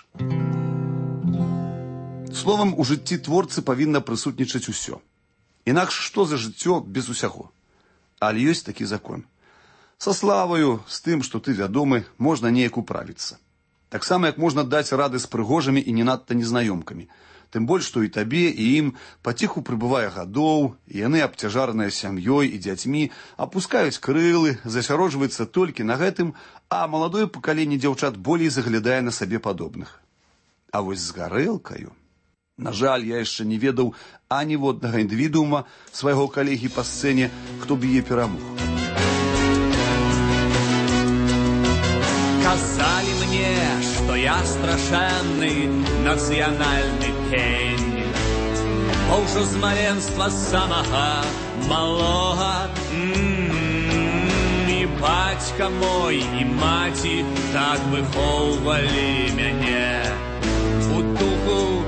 Словам, у жыцці творцы павінна прысутнічаць усё. Інакш што за жыццё без усяго? Але ёсць такі закон. Са славаю, з тым, што ты вядомы, можна неяк управіцца. Таксама, як можна даць рады з прыгожымі і не надта незнаёмкамі. Тым больш, што і табе, і ім паціху прыбывае гадоў, і яны, абцяжараныя сям'ёй і дзяцьмі, апускаюць крылы, засяроджваюцца толькі на гэтым, а маладое пакаленне дзяўчат болей заглядае на сабе падобных. А вось з гарэлкаю... На жаль, я яшчэ не ведаў аніводнага індывідуума свайго калегі па сцэне, хто б яе перамог. Казалі мне, што я страшэнны нацыянальны пень, бо ўжо з маленства самага малога і бацька мой, і маці так выхоўвалі мяне у духу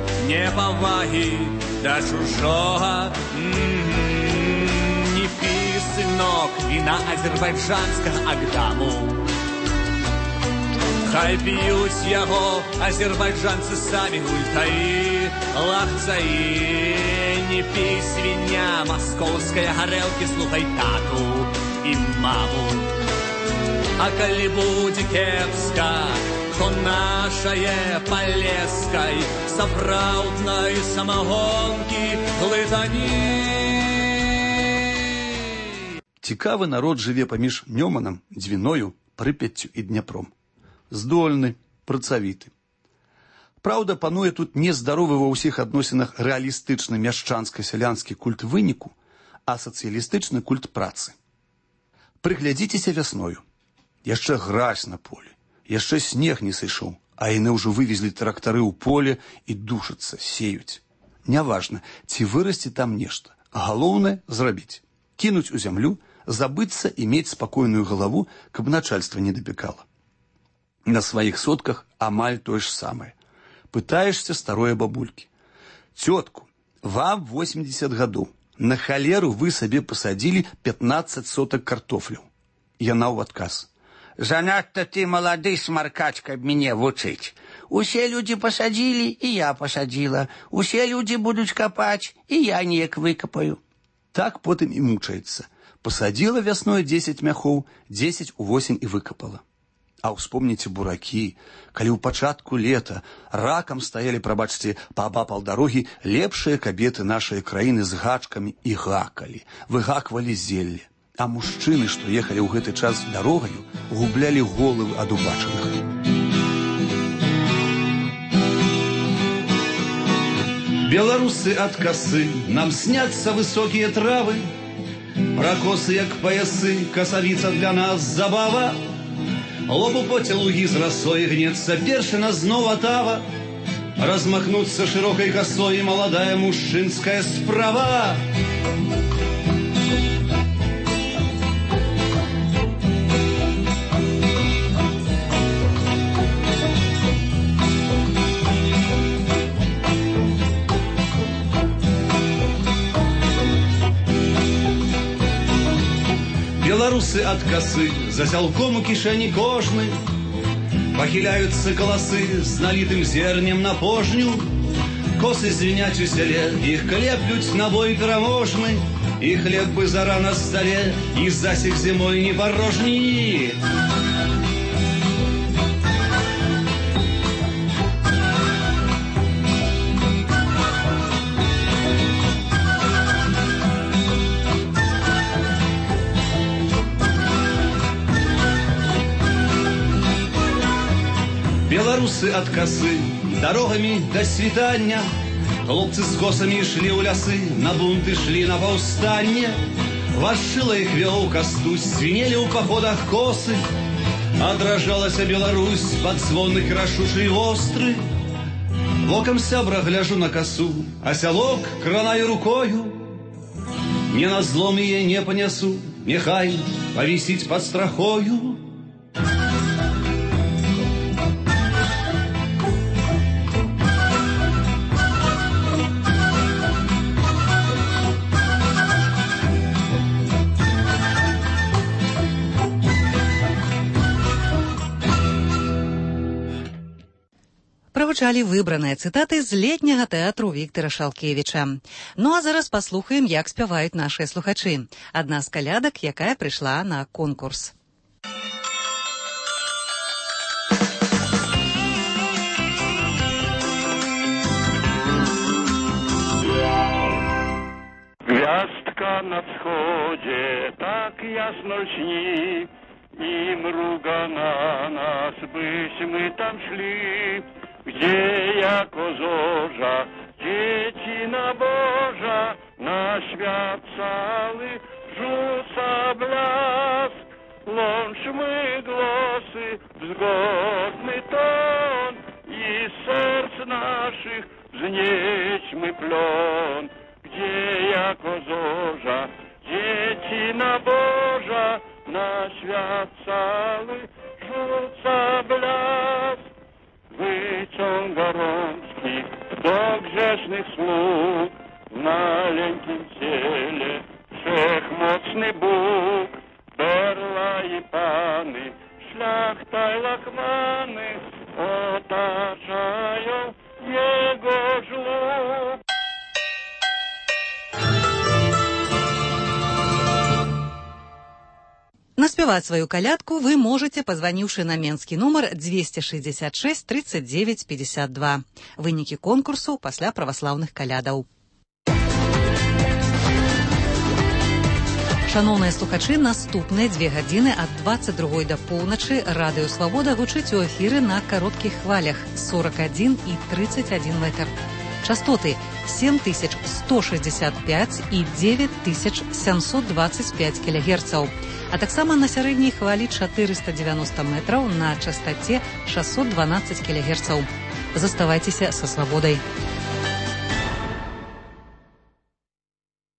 непавагі да чужога, ні пісем, і на азербайджанскага Агдаму. Хай п'ють яго азербайджанцы самі гультаі, лахцаі. Не пей, свиня, московская горелки, слухай тату і маму. А калі будзе кепска, то нашае палескай сапраўднай самагонкі глытані. Цікавы народ жыве паміж Нёманам, Дзвіною, Прыпяццю і Дняпром. Здольны, працавіты. Праўда, пануе тут нездаровы ва ўсіх адносінах рэалістычны мяшчанска-сялянскі культ выніку, а сацыялістычны культ працы. Прыглядзіцеся вясною. Яшчэ гразь на полі, яшчэ снег не сышоў, а яны ўжо вывезлі трактары ў поле і душацца, сеюць. Няважна, ці вырасце там нешта. Галоўнае зрабіць. Кінуць у зямлю, забыцца і мець спакойную галаву, каб начальства не дапекала. На сваіх сотках амаль тое ж самае. Пытаешься старой бабульки. Тетку, вам 80 годов. На халеру вы себе посадили 15 соток картофлю. Яна ў адказ. Занадто ты молодый смаркач, каб мяне вучыць. Усе люди посадили, и я посадила. Усе люди будут копать, и я неяк выкопаю. Так потым і мучаецца. Посадила вясной 10 мяхоў, 10 у восень і выкопала. А ўспомніце буракі, калі ў пачатку лета ракам стаялі, прабачце, паабапал дарогі лепшыя кабеты нашай краіны з гачкамі і гакалі, выгаквалі зелле. А мужчыны, што ехалі ў гэты час дарогаю, гублялі головы ад убачаных. Беларусы ад касы, нам сняцца высокія травы, пракосы як паясы, касавіца для нас забава. Лоб у поце лугі з расой гнецца першына зноў атава. Размахнуцца шырокай касой маладая мужчынская справа. Беларусы ад касы, за сялком у кішэні кожны. Пахіляюцца каласы з налітым зернем на пожню. Косы звіняць у сяле, іх клеплюць на бой пераможны. І хлеб бы зара на стале, і засек зімой не порожні. Беларусы ад касы, дарогамі да світання. Хлопцы з косамі ішлі ў лясы, на бунты ішлі на паўстанне. Вашыла іх вёў Кастусь, свінелі ў паходах косы. Адражалася Беларусь пад звонных рашучай востры. Вокам сябра гляжу на касу, а сялок кранаю рукою. Не на злом яе не панясу, няхай павісіць пад страхою. Прагучалі выбраныя цытаты з летняга тэатру Віктара Шалкевіча. Ну а зараз паслухаем, як спяваюць нашыя слухачы. Адна з калядак, якая прыйшла на конкурс. Gwiazdka na wschodzie tak jasno lśni i mruga na nas, byśmy tam szli. Gdzie jako zorza, dziecina Boża, na świat cały rzuca blask. Łączmy głosy w zgodny ton i z serc naszych wznieśmy plon. Gdzie jako zorza, dziecina Boża, na świat cały rzuca blask. Wyciąga rączki do grzesznych sług, w maleńkim ciele wszechmocny Bóg. паны, шляхта и лахманы отачают его жлоб. Наспевать свою колядку вы можете, позвонивши на менскі нумар 266 39 52. Вынікі конкурсу пасля праваслаўных калядаў. Шановныя слухачы, наступныя 2 гадзіны ад 22 до поўначы Радыё Свабода гучыць у эфіры на кароткіх хвалях 41 і 31 метр. Частоты 7165 і 9725 кГц, а таксама на сярэдняй хвалі 490 метраў на частаце 612 кГц. Заставайцеся са свабодай.